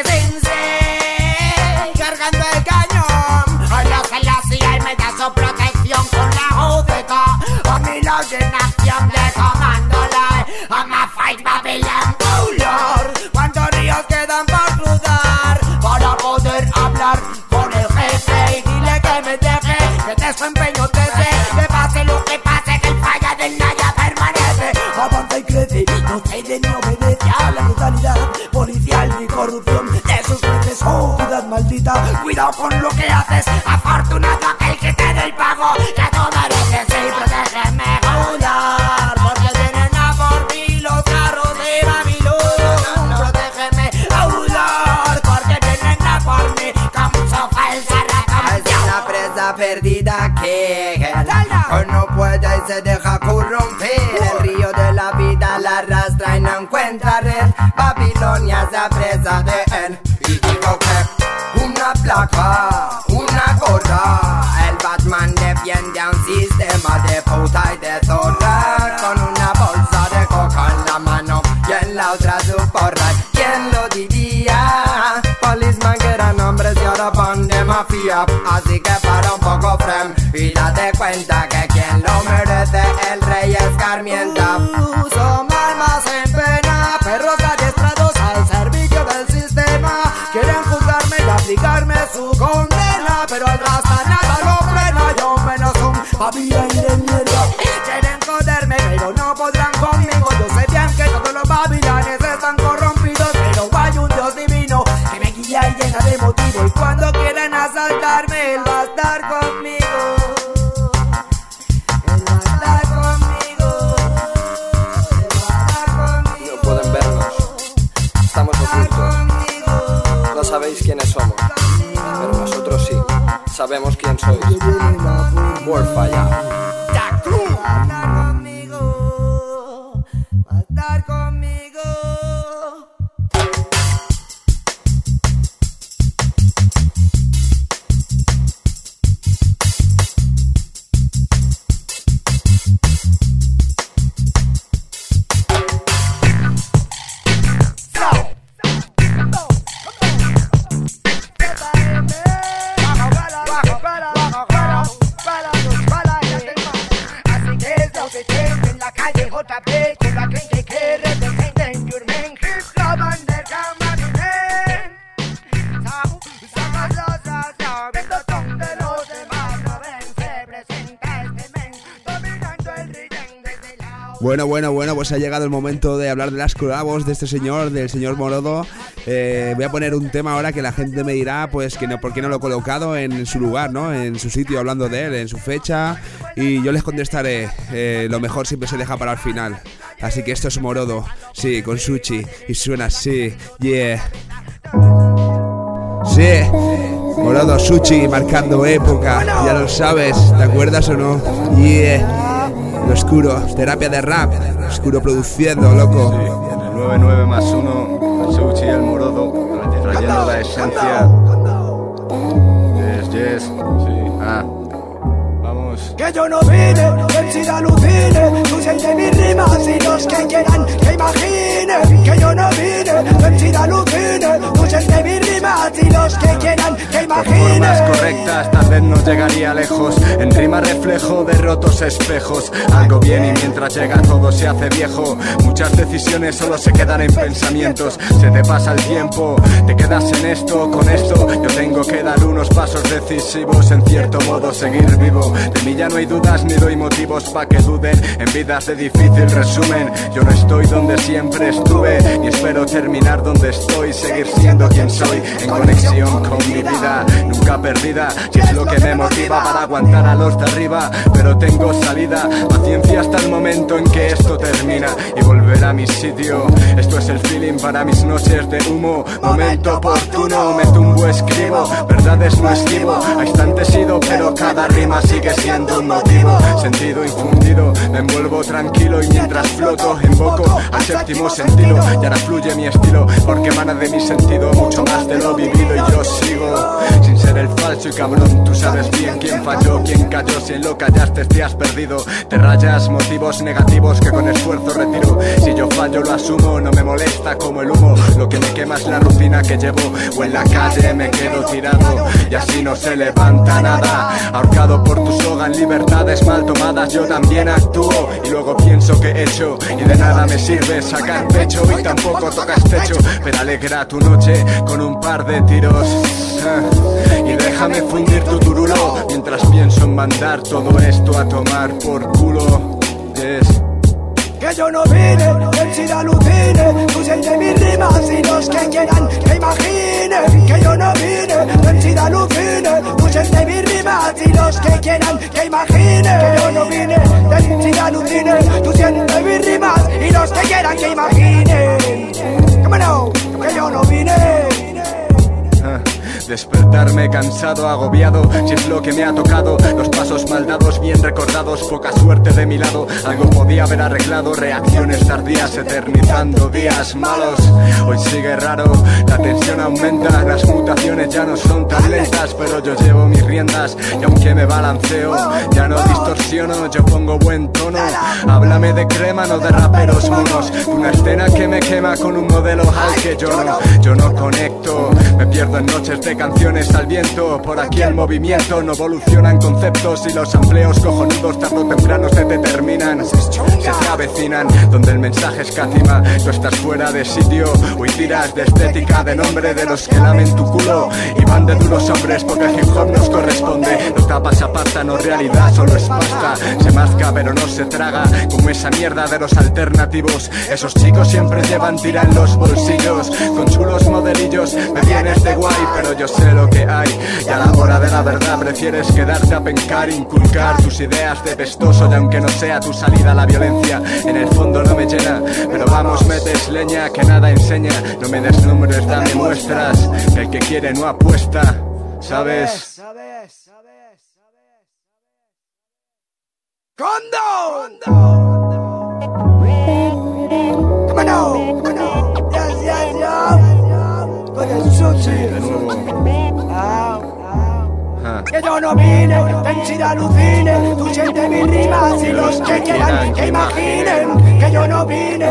cincel, cargando el cañón. A la celestial me da su protección con la judeta. A mi lado en acción de comándola. I'm a fight Babylon, oh Lord. ¿Cuántos ríos quedan por cruzar para poder hablar con el jefe? Y dile que me deje, que de su empeño te sé. Que pase lo que pase, que el falla del Naya permanece. Avanza y crece, no cede ni obedece a la brutalidad policial ni corrupción de sus jueces. Oh, ciudad maldita, cuidado con lo que haces. Afortunado aquel que te dé el pago que tú mereces. Y protégeme, oh Lord, porque tienen a por mí los carros de Babilón. Protégeme, oh Lord, porque tienen a por mí con su falsa razón. Es una presa perdida que hoy no puede y se deja corromper. El río de la vida la arrastra y no encuentra red. Babilonia se presa de él. Y digo que una placa, una gorra. El Batman defiende a un sistema de puta y de zorra. Con una bolsa de coca en la mano y en la otra su porra. ¿Quién lo diría? Policeman que eran hombres y ahora van de mafia. Así que para un poco frem y date cuenta que quien lo merece el rey escarmienta. Son almas en pena, perros adiestrados al servicio del sistema. Quieren juzgarme y aplicarme su condena, pero al rasta nada lo frena. Yo menos un babilón de mierda. Quieren joderme pero no podrán conmigo. Yo sé bien que todos los babilones están corrompidos, pero hay un Dios divino que me guía y llena de motivo. Y cuando quieren asaltarme, Él va a estar conmigo. Él va a estar conmigo. Él va a estar conmigo. No pueden vernos, estamos ocultos. No sabéis quiénes somos, pero nosotros sí, sabemos quién sois. Warfire. Estar conmigo. Así que es lo que tengo en la calle J P. Con la gente que representen your man. La bandera maninen. Somos los sabiendo de los demás. No ven, se presenta este men dominando el ring desde la... Bueno, bueno, bueno, pues ha llegado el momento de hablar de las colabos de este señor, del señor Morodo. Eh, voy a poner un tema ahora que la gente me dirá, pues, que no, por qué no lo he colocado en su lugar, ¿no? En su sitio, hablando de él, en su fecha. Y yo les contestaré, eh, lo mejor siempre se deja para el final. Así que esto es Morodo, sí, con Suchi. Y suena así, yeah. Sí, Morodo, Suchi, marcando época. Ya lo sabes, ¿te acuerdas o no? Yeah. Lo oscuro, terapia de rap. Lo oscuro produciendo, loco. Sí, el nueve nueve más uno, el Suchi y el Morodo, trayendo la esencia. Yes, yes, sí, ah. Vamos. Que yo no vine, que si la alucine. Tú sientes mis rimas y los que quieran que imaginen. Que yo no vine, que si la alucine. Tú sientes mis rimas y los que quieran que imaginen. Por formas correctas tal vez no llegaría lejos. En rima reflejo de rotos espejos. Algo bien y mientras llega todo se hace viejo. Muchas decisiones solo se quedan en pensamientos. Se te pasa el tiempo, te quedas en esto, con esto. Yo tengo que dar unos pasos decisivos. En cierto modo seguir vivo. De mí ya no hay dudas ni doy motivos pa' que duden. En vidas de difícil resumen. Yo no estoy donde siempre estuve, ni espero terminar donde estoy. Seguir siendo quien soy, en conexión con mi vida. Nunca nunca perdida. Si es lo que me motiva para aguantar a los de arriba, pero tengo salida, paciencia hasta el momento en que esto termina y volver a mi sitio. Esto es el feeling para mis noches de humo. Momento oportuno, me tumbo, escribo, verdades no esquivo. A instantes ido, pero cada rima sigue siendo un motivo. Sentido infundido, me envuelvo tranquilo y mientras floto invoco al séptimo sentido. Y ahora fluye mi estilo, porque emana de mi sentido mucho más de lo vivido y yo sigo. Sin ser el falso y cabrón, tú sabes bien quién falló, quién cayó. Si en lo callaste te has perdido, te rayas motivos negativos que con esfuerzo retiro. Si yo fallo lo asumo, no me molesta como el humo. Lo que me quema es la rutina que llevo, o en la calle me quedo tirado y así no se levanta nada. Ahorcado por tu soga en libertades mal tomadas, yo también actúo y luego pienso que he hecho. Y de nada me sirve sacar pecho y tampoco tocas techo, pero alegra tu noche con un par de tiros. Y déjame fundir tu turulo mientras pienso en mandar todo esto a tomar por culo. Yes. Que yo no vine, el SIDA alucine, tú sientes mis rimas y los que quieran que imaginen. Que yo no vine, el SIDA alucine, tú sientes mis rimas y los que quieran que imaginen. Que yo no vine, el SIDA alucine, tú sientes mis rimas y los que quieran que imaginen. Come on, que yo no vine. Despertarme cansado, agobiado, si es lo que me ha tocado. Los pasos mal dados, bien recordados, poca suerte de mi lado. Algo podía haber arreglado, reacciones tardías, eternizando días malos. Hoy sigue raro, la tensión aumenta, las mutaciones ya no son tan lentas, pero yo llevo mis riendas y aunque me balanceo, ya no distorsiono, yo pongo buen tono. Háblame de crema, no de raperos monos, una escena que me quema con un modelo al que yo no, yo no conecto. Me pierdo en noches de canciones al viento, por aquí el movimiento no evolucionan conceptos y los amplios cojonudos tarde o temprano se determinan, se te avecinan, donde el mensaje escatima, tú estás fuera de sitio, hoy tiras de estética, de nombre de los que lamen tu culo y van de duros hombres porque el hip hop nos corresponde, no tapas aparta, no realidad, solo es pasta, se masca pero no se traga, como esa mierda de los alternativos, esos chicos siempre llevan tira en los bolsillos, con chulos modelillos, me vienes de guay, pero yo sé lo que hay y a la hora de la verdad prefieres quedarte a pencar, inculcar tus ideas de pestoso y aunque no sea tu salida la violencia, en el fondo no me llena, pero vamos metes leña que nada enseña, no me des nombres, dame muestras, que el que quiere no apuesta, ¿sabes? ¡Condo! Come on, come on, yes, yes, yes. Con el sushi. De nuevo. Ah, ah. Que yo no vine, ten SIDA alucine, tú sientes mis rimas y los que quieran que imaginen. Que yo no vine,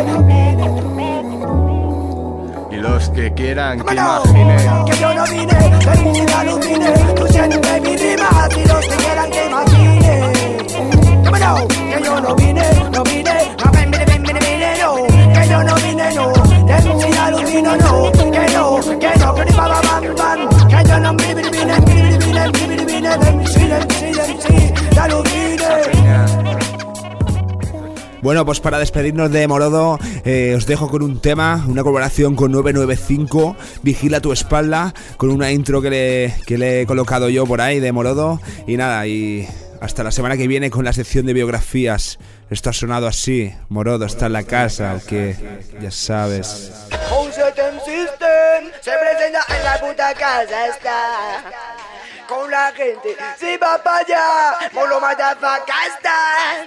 y los que quieran que imaginen. Que yo no vine, ten SIDA alucine, tú sientes mis rimas y los que quieran que imaginen. Que yo no vine, no vine, no vine, vine, vine, no. Que yo no vine, no, ten SIDA alucino, no. Que no, que no, que ni pa, pa, pam, pam. Que yo no vine, vine, vine, vine, vine, vine, vine, ten SIDA, ten SIDA alucine. Bueno, pues para despedirnos de Morodo, eh, os dejo con un tema, una colaboración con nueve nueve cinco, Vigila tu espalda, con una intro que le, que le he colocado yo por ahí de Morodo. Y nada, y hasta la semana que viene con la sección de biografías. Esto ha sonado así, Morodo está en la casa, el que ya sabes. System System se presenta en la puta casa, está con la gente, si va para allá, molo madafaca está.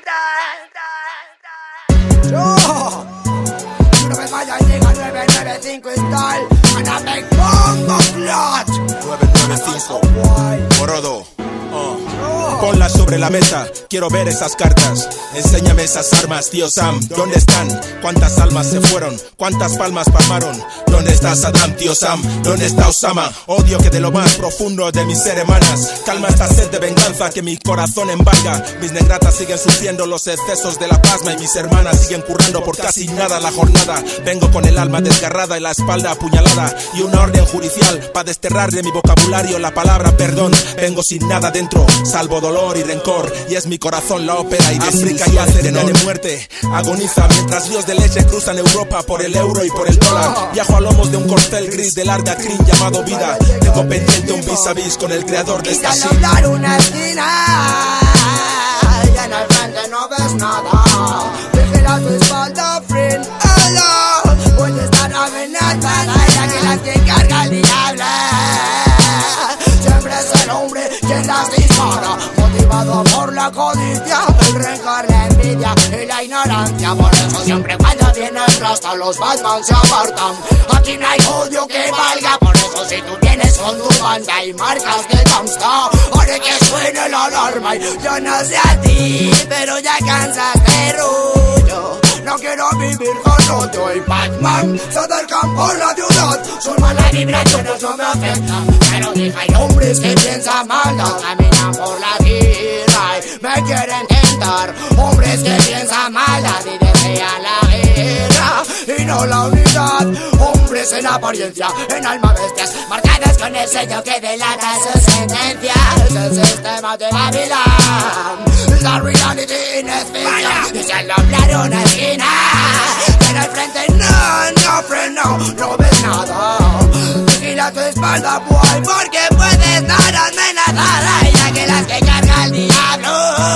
Yo, una vez vaya y llega nueve nueve cinco style, gonna make bombo clutch. nueve nueve cinco, Morodo. Uh. Ponlas sobre la mesa, quiero ver esas cartas. Enséñame esas armas, tío Sam, ¿dónde están? ¿Cuántas almas se fueron? ¿Cuántas palmas palmaron? ¿Dónde está Saddam, tío Sam? ¿Dónde está Osama? Odio que de lo más profundo de mis ser emanas. Calma esta sed de venganza que mi corazón embarga. Mis negratas siguen sufriendo los excesos de la pasma y mis hermanas siguen currando por casi nada la jornada. Vengo con el alma desgarrada y la espalda apuñalada y una orden judicial para desterrar de mi vocabulario la palabra perdón. Vengo sin nada dentro, salvo dolor y rencor. rencor y es mi corazón la ópera y África y cerena de muerte agoniza mientras ríos de leche cruzan Europa por el euro y por el dólar. Viajo a lomos de un corcel gris de larga crin llamado vida. Tengo pendiente un vis a vis con el creador de esta silla. Quita doblar una esquina y en el frente no ves nada. Vigila tu espalda, friend. Hello, puede estar amenazada ya que las que carga el diablo. Siempre es el hombre quien las dispara, motivado por la codicia, el rencor, la envidia y la ignorancia. Por eso siempre cuando viene el rostro los Batman se apartan. Aquí no hay odio que valga, por eso si tú tienes con tu banda y marcas de gangsta, haré que suene la alarma. Y yo no sé a ti, pero ya cansaste rollo. No quiero vivir con odio y Batman se acercan por la ciudad. Sus malas vibraciones no me afectan, pero dije hay hombres que piensan maldad. Caminan por la tierra y me quieren tentar. Hombres que piensan maldad y desean la guerra y no la unidad. Hombres en apariencia, en alma bestias, marcadas con el sello que delata su sentencia. Es el sistema de Babilón, la reality in a fiction. Y se lo hablaron así. Pero al frente no, no freno, no ves nada. Vigila tu espalda, boy, porque puedes estar amenazada. Ya que las que carga el diablo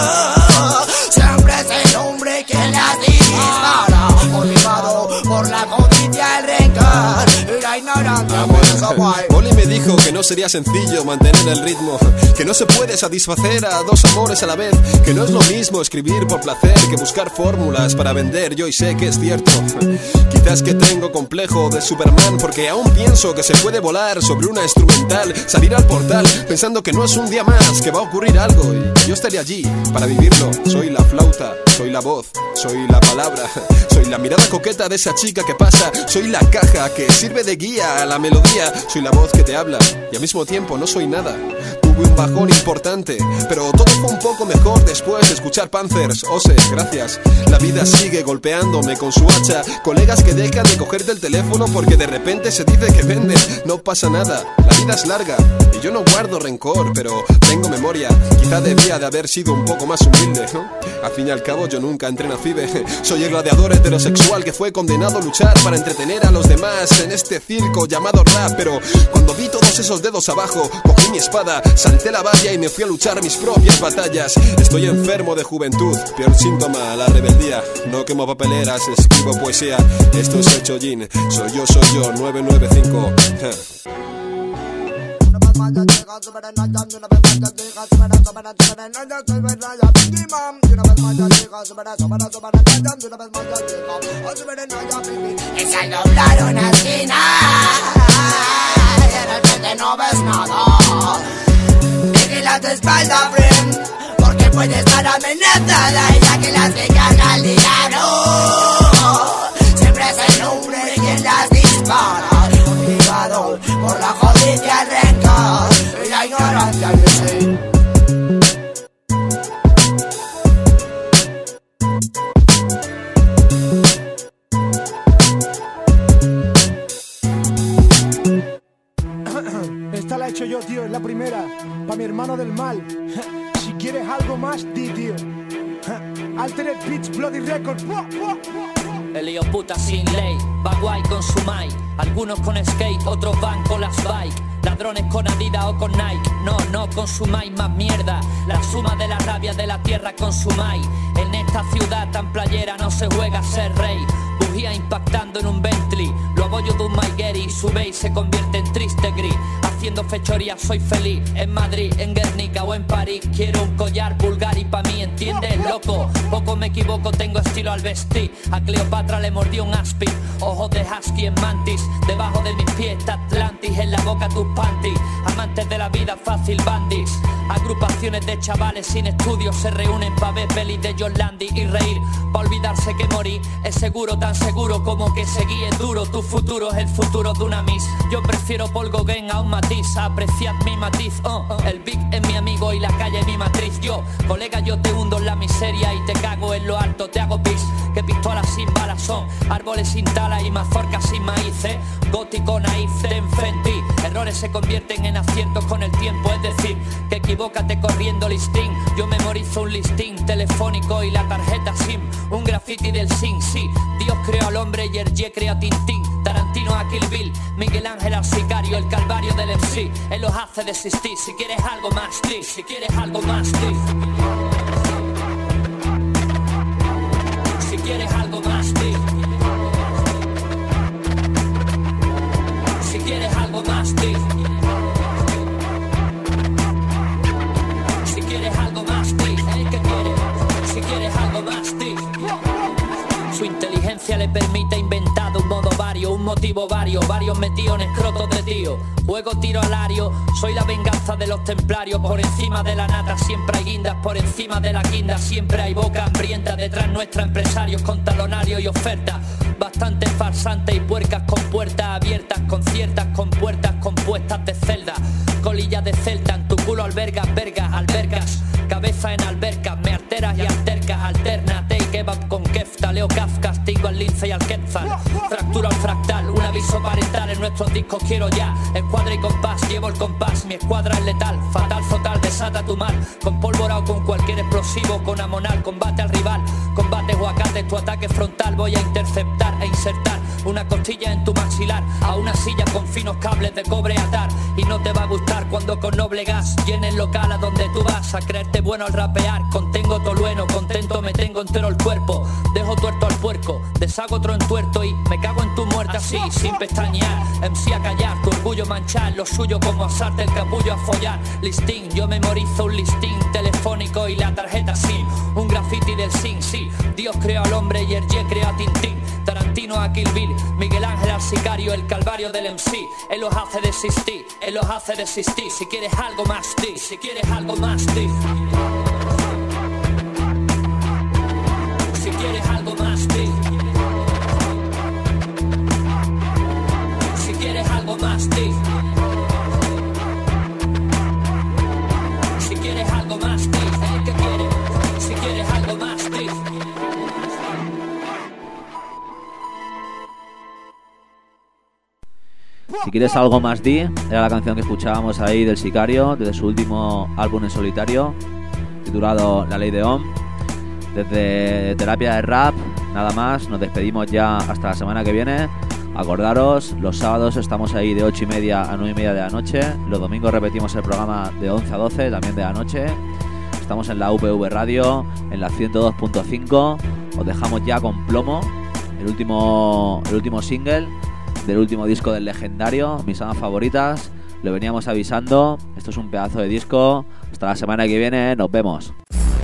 siempre es el hombre que las dispara, motivado por la codicia, el rencor y la ignorancia. Por eso, boy. Oli me dijo que no sería sencillo mantener el ritmo, que no se puede satisfacer a dos amores a la vez, que no es lo mismo escribir por placer que buscar fórmulas para vender. Yo y sé que es cierto. Quizás que tengo complejo de Superman porque aún pienso que se puede volar sobre una instrumental, salir al portal pensando que no es un día más, que va a ocurrir algo y que yo estaré allí para vivirlo. Soy la flauta, soy la voz, soy la palabra, soy la mirada coqueta de esa chica que pasa, soy la caja que sirve de guía a la melodía, soy la voz que te habla y al mismo tiempo no soy nada. Tuve un bajón importante, pero todo fue un poco mejor después de escuchar Panthers. Ose, gracias. La vida sigue golpeándome con su hacha. Colegas que dejan de cogerte el teléfono porque de repente se dice que venden. No pasa nada, la vida es larga y yo no guardo rencor, pero tengo memoria. Quizá debía de haber sido un poco más humilde, ¿no? Al fin y al cabo yo nunca entré en ACIBE. Soy el gladiador heterosexual que fue condenado a luchar para entretener a los demás en este circo llamado rap. Pero cuando vi todos esos dedos abajo, cogí mi espada, salté la valla y me fui a luchar mis propias batallas. Estoy enfermo de juventud, peor síntoma, la rebeldía. No quemo papeleras, escribo poesía. Esto es el Chollín, soy yo, soy yo, nueve nueve cinco. Es al doblar una esquina y en el frente no ves nada. Vigila tu espalda, friend, porque puede estar amenazada ya que las que carga el diablo siempre es el hombre quien las dispara, motivado por la codicia, el rencor y la ignorancia. You see. Esta la he hecho yo, tío, es la primera. Pa' mi hermano del mal. Si quieres algo más, di, tío. Altered Beats, Bloody Records. El lío puta sin ley, va guay con su mic. Algunos con skate, otros van con las bike. Ladrones con Adidas o con Nike. No, no consumáis más mierda. La suma de la rabia de la tierra consumáis. En esta ciudad tan playera no se juega a ser rey. Bujía impactando en un Bentley. Lo abollo de un Maigueri. Su base se convierte en triste gris. Haciendo fechoría soy feliz. En Madrid, en Guernica o en París. Quiero un collar Bulgari pa' mí, ¿entiendes, loco? Poco me equivoco, tengo estilo al vestir. A Cleopatra le mordió un aspi. Ojos de husky en mantis. Debajo de mis pies está Atlantis. En la boca tus panties. Amantes de la vida fácil bandis. Agrupaciones de chavales sin estudios se reúnen pa' ver pelis de John Landy y reír. Pa' olvidarse que morir es seguro, tan seguro como que seguir es duro. Tu futuro es el futuro de una miss. Yo prefiero Paul Gauguin a un matiz. Apreciad mi matiz, uh, el Big es mi amigo y la calle es mi matriz. Yo, colega, yo te hundo en la miseria y te cago en lo alto, te hago pis. Que pistolas sin balas son árboles sin tala y mazorcas sin maíz, eh. Gótico naif de Fenty. errores se convierten en aciertos con el tiempo. Es decir, que equivócate corriendo listín. Yo memorizo un listín telefónico y la tarjeta SIM. Un graffiti del Sin, sí. Dios creó al hombre y Hergé creó a Tintín. Tarantino a Kill Bill, Miguel Ángel al sicario, el calvario del M C. Él los hace desistir. Si quieres algo más, di. Si quieres algo más, di. Si quieres algo más, di. Si quieres algo más, di. Si quieres algo más, di. ¿Eh? ¿Qué quieres? Si quieres algo más, di. Su inteligencia le permite inventar un modo vario, un motivo vario, varios metidos en escrotos de tío. Juego tiro alario, soy la venganza de los templarios. Por encima de la nata siempre hay guindas, por encima de la guinda siempre hay boca hambrienta. Detrás nuestra empresarios con talonarios y ofertas. Bastante farsantes y puercas con puertas abiertas, con ciertas compuertas compuestas de celda. Colillas de celta, en tu culo albergas, vergas, albergas. Cabeza en albercas, me alteras y altercas. Alternate y kebab con kefta. Leo Kafka, castigo al lince y al quetzal. Fracturo al fractal, un aviso para entrar en nuestros discos quiero ya. Escuadra y compás, llevo el compás, mi escuadra es letal. Fatal, fatal, desata tu mal. Con pólvora o con cualquier explosivo, con amonal. Combate al rival, combate guacate. Tu ataque frontal voy a interceptar e insertar una costilla en tu maxilar. A una silla con finos cables de cobre atar. Y no te va a gustar cuando con noble gas llene el local a donde tú vas a creerte bueno al rapear. Contengo tolueno, contento me tengo entero el cuerpo. Dejo tuerto al puerco, deshago otro entuerto y me cago en tu muerte así, sin pestañear. M C a callar, tu orgullo manchar, lo suyo como asarte el capullo a follar. Listín, yo memorizo un listín telefónico y la tarjeta SIM. Un graffiti del Sin, sí. Dios creó al hombre y Hergé creó a Tintín. Tarantino a Kill Bill, Miguel Ángel al sicario, el calvario del M C. Él los hace desistir, él los hace desistir. Si quieres algo más, di. Si quieres algo más, di. Si quieres algo más, di. Si quieres algo más, di. Si quieres algo más, di. ¿Eh? ¿Qué quieres? Si quieres algo más, di. Si quieres algo más, di. Era la canción que escuchábamos ahí del Sicario, desde su último álbum en solitario, titulado La Ley de Ohm. Desde Terapia de Rap, nada más, nos despedimos ya hasta la semana que viene. Acordaros, los sábados estamos ahí de ocho y media a nueve y media de la noche. Los domingos repetimos el programa de once a doce, también de la noche. Estamos en la U P V Radio, en la ciento dos punto cinco. Os dejamos ya con Plomo, el último, el último single del último disco del Legendario, mis armas favoritas. Lo veníamos avisando, esto es un pedazo de disco. Hasta la semana que viene, nos vemos.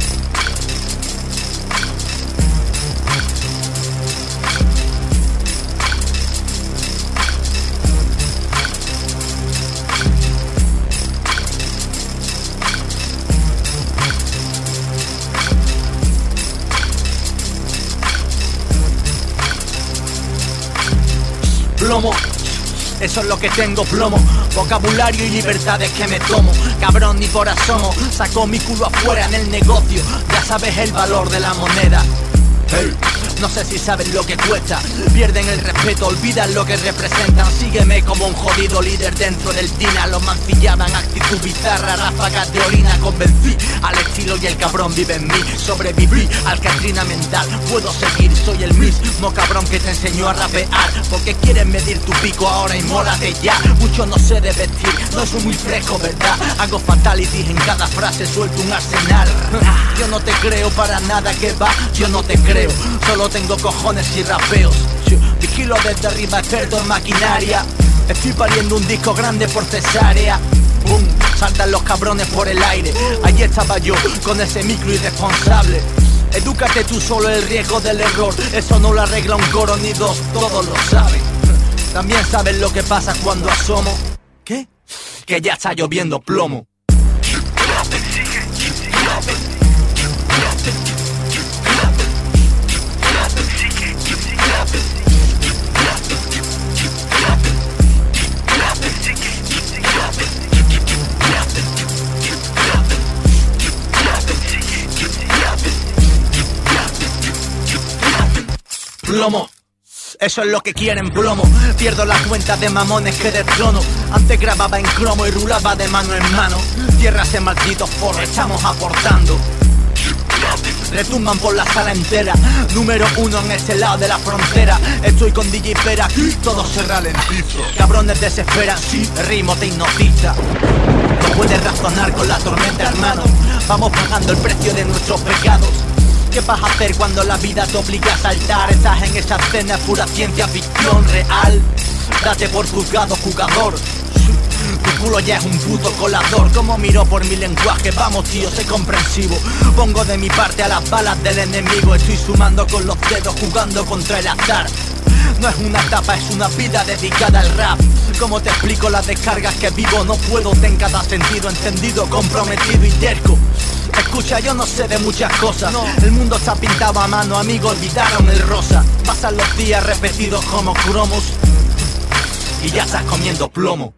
Plomo, eso es lo que tengo, plomo. Vocabulario y libertades que me tomo. Cabrón, ni por asomo. Saco mi culo afuera en el negocio. Ya sabes el valor de la moneda. Hey. No sé si saben lo que cuesta. Pierden el respeto, olvidan lo que representan. Sígueme como un jodido líder dentro del Dina. Los mancillaban, actitud bizarra, ráfagas de orina. Convencí al estilo y el cabrón vive en mí. Sobreviví al Katrina mental. Puedo seguir, soy el mismo cabrón que te enseñó a rapear. Porque quieren medir tu pico ahora y mólate ya. Mucho no sé de vestir, no soy muy fresco, ¿verdad? Hago fatalities en cada frase, suelto un arsenal. Yo no te creo para nada que va, yo no te creo. Solo tengo cojones y rapeos. Vigilo desde arriba, experto en maquinaria. Estoy pariendo un disco grande por cesárea. Boom, saltan los cabrones por el aire. Allí estaba yo, con ese micro irresponsable. Edúcate tú solo, el riesgo del error. Eso no lo arregla un coro ni dos, todos lo saben. También saben lo que pasa cuando asomo. ¿Qué? Que ya está lloviendo plomo. Plomo. Eso es lo que quieren, plomo. Pierdo la cuenta de mamones que destrono. Antes grababa en cromo y rulaba de mano en mano. Tierra ese maldito forro, estamos aportando. Retumban por la sala entera. Número uno en este lado de la frontera. Estoy con D J Pera, todo se ralentiza. Cabrones desesperan, sí, el ritmo te hipnotiza. No puedes razonar con la tormenta, hermano. Vamos pagando el precio de nuestros pecados. ¿Qué vas a hacer cuando la vida te obliga a saltar? Estás en esa escena, es pura ciencia ficción real. Date por juzgado, jugador. Tu culo ya es un puto colador. Como miro por mi lenguaje, vamos tío, sé comprensivo. Pongo de mi parte a las balas del enemigo. Estoy sumando con los dedos, jugando contra el azar. No es una etapa, es una vida dedicada al rap. Como te explico las descargas que vivo? No puedo, ten cada sentido encendido, comprometido y terco. Escucha, yo no sé de muchas cosas. El mundo está pintado a mano, amigos, olvidaron el rosa. Pasan los días repetidos como cromos y ya estás comiendo plomo.